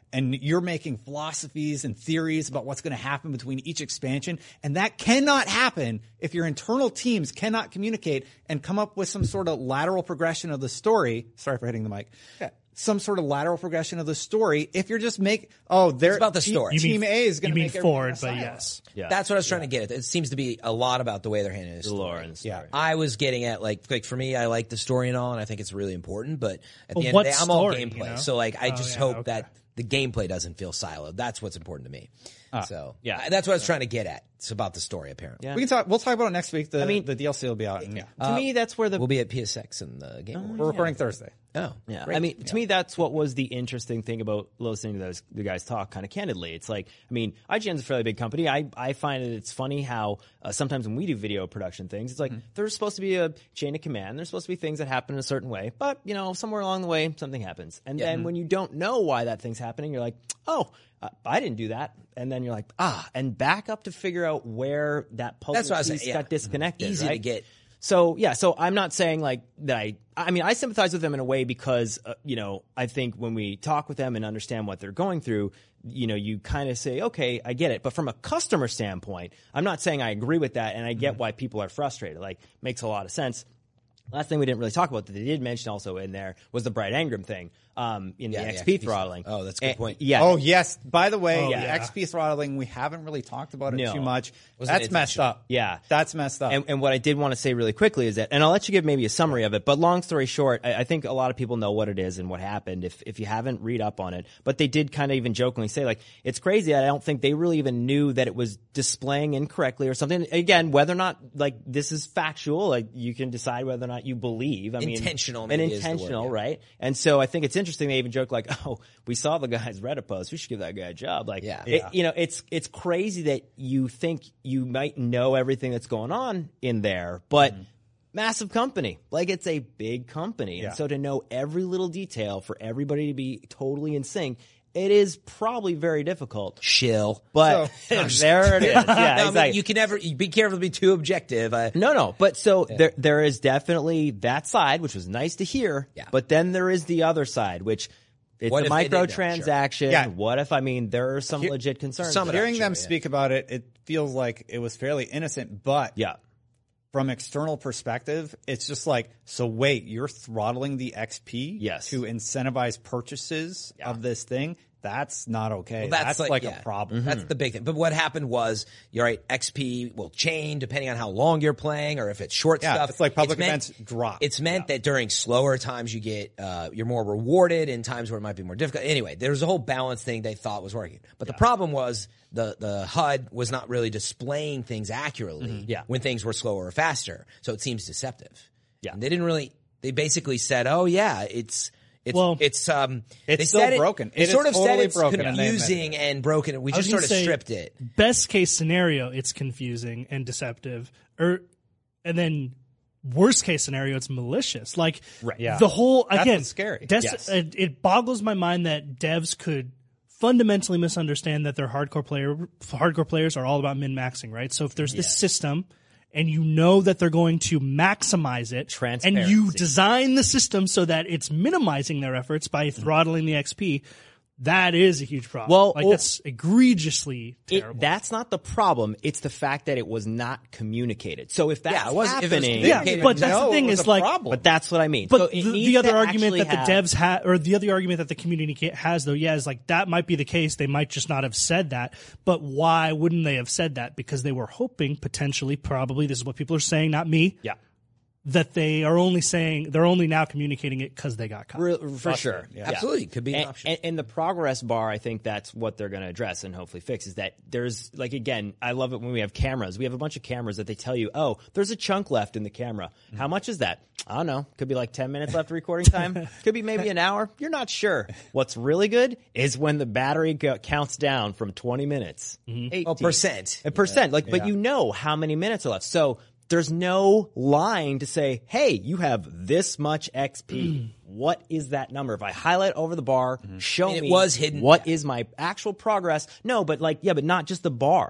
and you're making philosophies and theories about what's going to happen between each expansion. And that cannot happen if your internal teams cannot communicate and come up with some sort of lateral progression of the story. Sorry for hitting the mic. Yeah. Some sort of lateral progression of the story. If you're just make, oh, they're It's about the te- story. You Team mean, A is going you to mean make everything forward, a but silo. yes. Yeah. That's what I was trying to get at. It seems to be a lot about the way they're handling it. The lore and the story. Yeah. I was getting at like like for me, I like the story and all, and I think it's really important. But at But the end what of the day, I'm all story, gameplay. you know? So like, I Oh, just yeah, hope okay. that the gameplay doesn't feel siloed. That's what's important to me. so yeah. I- that's what I was trying to get at. It's about the story, apparently. Yeah. We can talk. We'll talk about it next week. The, I mean- the D L C will be out. And, yeah. To me, that's where the We'll be at P S X and the Game Awards. We're recording Thursday. Oh, Yeah, great. I mean, to me, that's what was the interesting thing about listening to those the guys talk kind of candidly. It's like, I mean, I G N's a fairly big company. I, I find it it's funny how uh, sometimes when we do video production things, it's like Mm-hmm. there's supposed to be a chain of command. There's supposed to be things that happen in a certain way, but you know, somewhere along the way, something happens, and then when you don't know why that thing's happening, you're like, oh, uh, I didn't do that, and then you're like, ah, and back up to figure out where that puzzle That's what I was piece saying, yeah. got disconnected. Easy to right? get. So yeah, so I'm not saying like that I, I mean, I sympathize with them in a way because, uh, you know, I think when we talk with them and understand what they're going through, you know, you kind of say, okay, I get it. But from a customer standpoint, I'm not saying I agree with that and I get why people are frustrated. Like, makes a lot of sense. Last thing we didn't really talk about that they did mention also in there was the Bright Engram thing, um, in Yeah, the the X P X P throttling. stuff. Oh, that's a good And- point. Yeah. Oh yes. By the way, Oh, the yeah. X P throttling, we haven't really talked about it No. too much. Wasn't That's messed intentional. up. Yeah. That's messed up. And, and what I did want to say really quickly is that, and I'll let you give maybe a summary of it, but long story short, I, I think a lot of people know what it is and what happened if, if you haven't read up on it. But they did kind of even jokingly say, like, it's crazy that I don't think they really even knew that it was displaying incorrectly or something. Again, whether or not, like, this is factual, like, you can decide whether or not you believe. I mean, Intentional and maybe is the word, intentional, yeah. right? And so I think it's interesting they even joke like, oh, we saw the guy's Reddit post. We should give that guy a job. Like, Yeah. it- you know, it's it's crazy that you think you might know everything that's going on in there, but massive company. Like, it's a big company. Yeah. And so to know every little detail for everybody to be totally in sync, it is probably very difficult. Shill. But there it is. Yeah, No, I mean, exactly. you can never you be careful to be too objective. I, No, no, but so there, there is definitely that side, which was nice to hear. Yeah. But then there is the other side, which it's What a if they did know? microtransaction. Yeah. What if, I mean, there are some legit concerns. some with of that. Hearing them Sure, yeah. speak about it, it feels like it was fairly innocent, but Yeah. from external perspective, it's just like, so wait, you're throttling the X P Yes. to incentivize purchases of this thing? That's not okay. Well, that's, like, yeah. a problem. That's the big thing. But what happened was, you're right, X P will chain depending on how long you're playing or if it's short Yeah, stuff. it's like public meant- events drop. It's meant that during slower times you get, uh, you're more rewarded in times where it might be more difficult. Anyway, there's a whole balance thing they thought was working. But the problem was the, the H U D was not really displaying things accurately Yeah. when things were slower or faster. So it seems deceptive. Yeah. And they didn't really, they basically said, oh yeah, it's, It's Well, it's um it's they still said it- broken. They It is sort of totally said it's broken, and they admit confusing and broken. We I was just gonna sort of say, stripped it. Best case scenario, it's confusing and deceptive, or and then worst case scenario, it's malicious. Like Yeah. the whole That's again, what's scary. des- Yes. it, it boggles my mind that devs could fundamentally misunderstand that their hardcore player hardcore players are all about min maxing, right? So if there's this system. And you know that they're going to maximize it, and you Transparency. design the system so that it's minimizing their efforts by throttling the X P. That is a huge problem. Well, like well, that's egregiously It, terrible. that's not the problem. It's the fact that it was not communicated. So if that's Yeah, it was- if it was happening, yeah, communicated, but that's no, the thing it was is a like, problem. but that's what I mean. but so it the, needs the other to argument actually that the have- devs have, or the other argument that the community ca- has, though, yeah, is like that might be the case. They might just not have said that. But why wouldn't they have said that? Because they were hoping, potentially, probably, this is what people are saying, not me, yeah. that they are only saying they're only now communicating it because they got caught. Re- for sure. Yeah. Absolutely, could be an And, option. and, and the progress bar, I think that's what they're going to address and hopefully fix is that there's, like, again, I love it when we have cameras. We have a bunch of cameras that they tell you, oh, there's a chunk left in the camera. How much is that? I don't know. Could be like ten minutes left of recording time. Could be maybe an hour. You're not sure. What's really good is when the battery go- counts down from twenty minutes. eighteen. Oh, percent. A percent. Like, but you know how many minutes are left. So there's no line to say, hey, you have this much X P. What is that number? If I highlight over the bar, show And it me was hidden. what is my actual progress. No, but like, yeah, but not just the bar.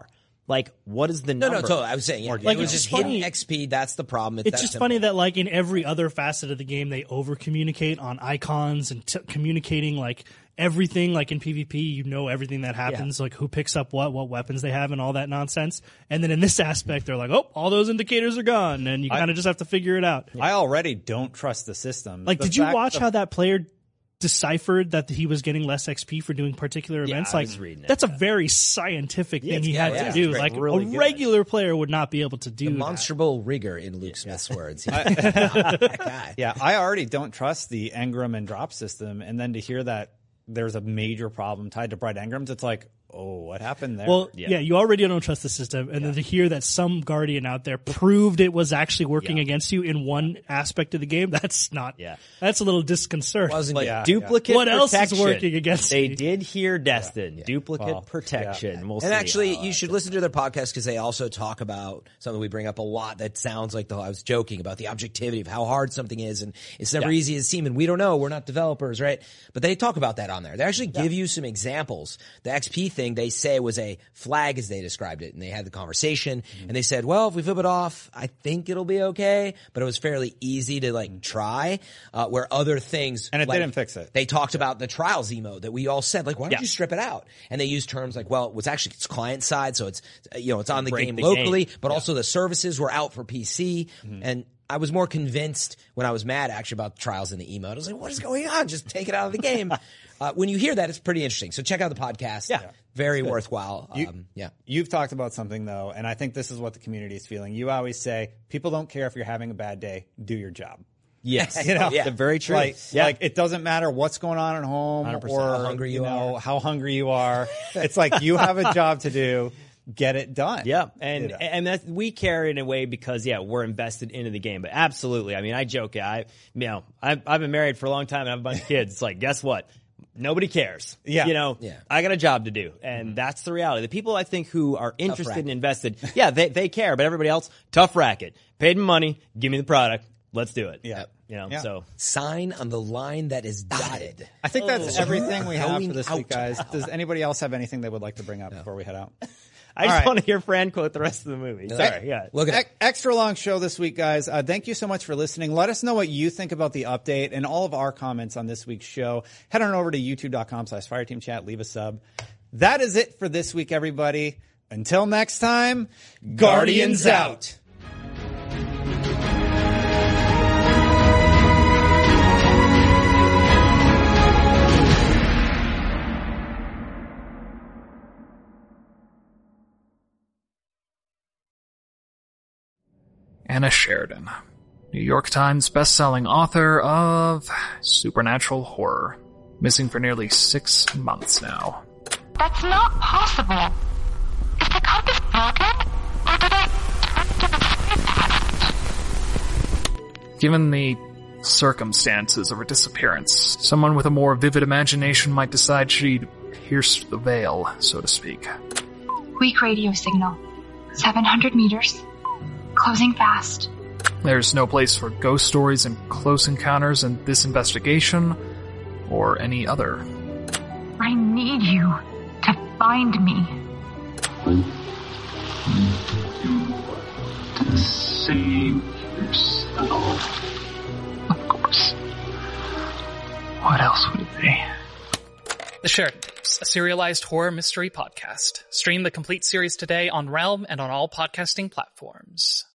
Like, what is the No, number? no, totally. I was saying, yeah, Like, it was it's just funny- hidden X P. That's the problem. It's, It's that just simple. funny that like in every other facet of the game, they over communicate on icons and t- communicating like everything. Like in PvP, you know everything that happens, like who picks up what, what weapons they have, and all that nonsense. And then in this aspect, they're like, oh, all those indicators are gone, and you kind of just have to figure it out. I already don't trust the system. Like, The did you fact- watch the- how that player deciphered that he was getting less X P for doing particular events? I Like, was reading it. that's a very scientific thing it's- he yeah, had yeah, to it's do. great. Like, Really a good. regular player would not be able to do that. demonstrable rigor in Luke Smith's words. That guy. Yeah, I already don't trust the engram and drop system, and then to hear that there's a major problem tied to bright engrams, it's like, oh, what happened there? Well, yeah. you already don't trust the system, and then to hear that some Guardian out there proved it was actually working Yeah. against you in one aspect of the game, that's not. Yeah. That's a little disconcerting. Wasn't Like, good. yeah. Duplicate What else is protection. working against They me? did hear Destin. Duplicate Well, protection. We'll see And actually, how, you uh, should listen to their podcast because they also talk about something we bring up a lot that sounds like the, I was joking about the objectivity of how hard something is, and it's never Yeah. easy as it seems, and we don't know, we're not developers, right? But they talk about that on there. They actually give you some examples. The X P thing they say was a flag as they described it, and they had the conversation, Mm-hmm. and they said, well, if we flip it off, I think it'll be okay, but it was fairly easy to like try, uh, where other things. Mm-hmm. And it like, didn't fix it. They talked about the trials emote that we all said, like, why don't Yeah. you strip it out? And they used terms like, well, it was actually, it's client side, so it's, uh, you know, it's on the Break game the locally, game. but also the services were out for P C. Mm-hmm. And I was more convinced when I was mad actually about the trials in the emote. I was like, what is going on? Just take it out of the game. uh, when you hear that, it's pretty interesting. So check out the podcast. Yeah. Very worthwhile. You- Um, yeah. You've talked about something though, and I think this is what the community is feeling. You always say people don't care if you're having a bad day. Do your job. Yes. You know, yeah. the very true. Like, Yeah. like it doesn't matter what's going on at home one hundred percent. or How hungry you know, are. how hungry you are. It's like you have a job to do. Get it done. Yeah, and You know. and that we care in a way because yeah, we're invested into the game. But absolutely, I mean, I joke. I you know, I've, I've been married for a long time and I have a bunch of kids. It's like, guess what? Nobody cares. Yeah. you know, Yeah. I got a job to do, and that's the reality. The people I think who are interested racket. and invested, yeah, they they care. But everybody else, tough racket. Paid me money. Give me the product. Let's do it. Yeah. you know. Yeah. So Sign on the line that is dotted. I think that's Oh. everything we have Going for this week, out. guys. Does anybody else have anything they would like to bring up before we head out? I just right. want to hear Fran quote the rest of the movie. Sorry, yeah. Look at Ex- Extra long show this week, guys. Uh, thank you so much for listening. Let us know what you think about the update and all of our comments on this week's show. Head on over to youtube.com slash fireteamchat. Leave a sub. That is it for this week, everybody. Until next time, Guardians out. Anna Sheridan, New York Times bestselling author of supernatural horror, missing for nearly six months now. That's not possible. Is the compass broken? Or did I turn to the spirit past? Given the circumstances of her disappearance, someone with a more vivid imagination might decide she'd pierced the veil, so to speak. Weak radio signal. seven hundred meters. Closing fast. There's no place for ghost stories and close encounters in this investigation, or any other. I need you to find me. To save yourself. Of course. What else would it be? The Sheridan Tapes, a serialized horror mystery podcast. Stream the complete series today on Realm and on all podcasting platforms.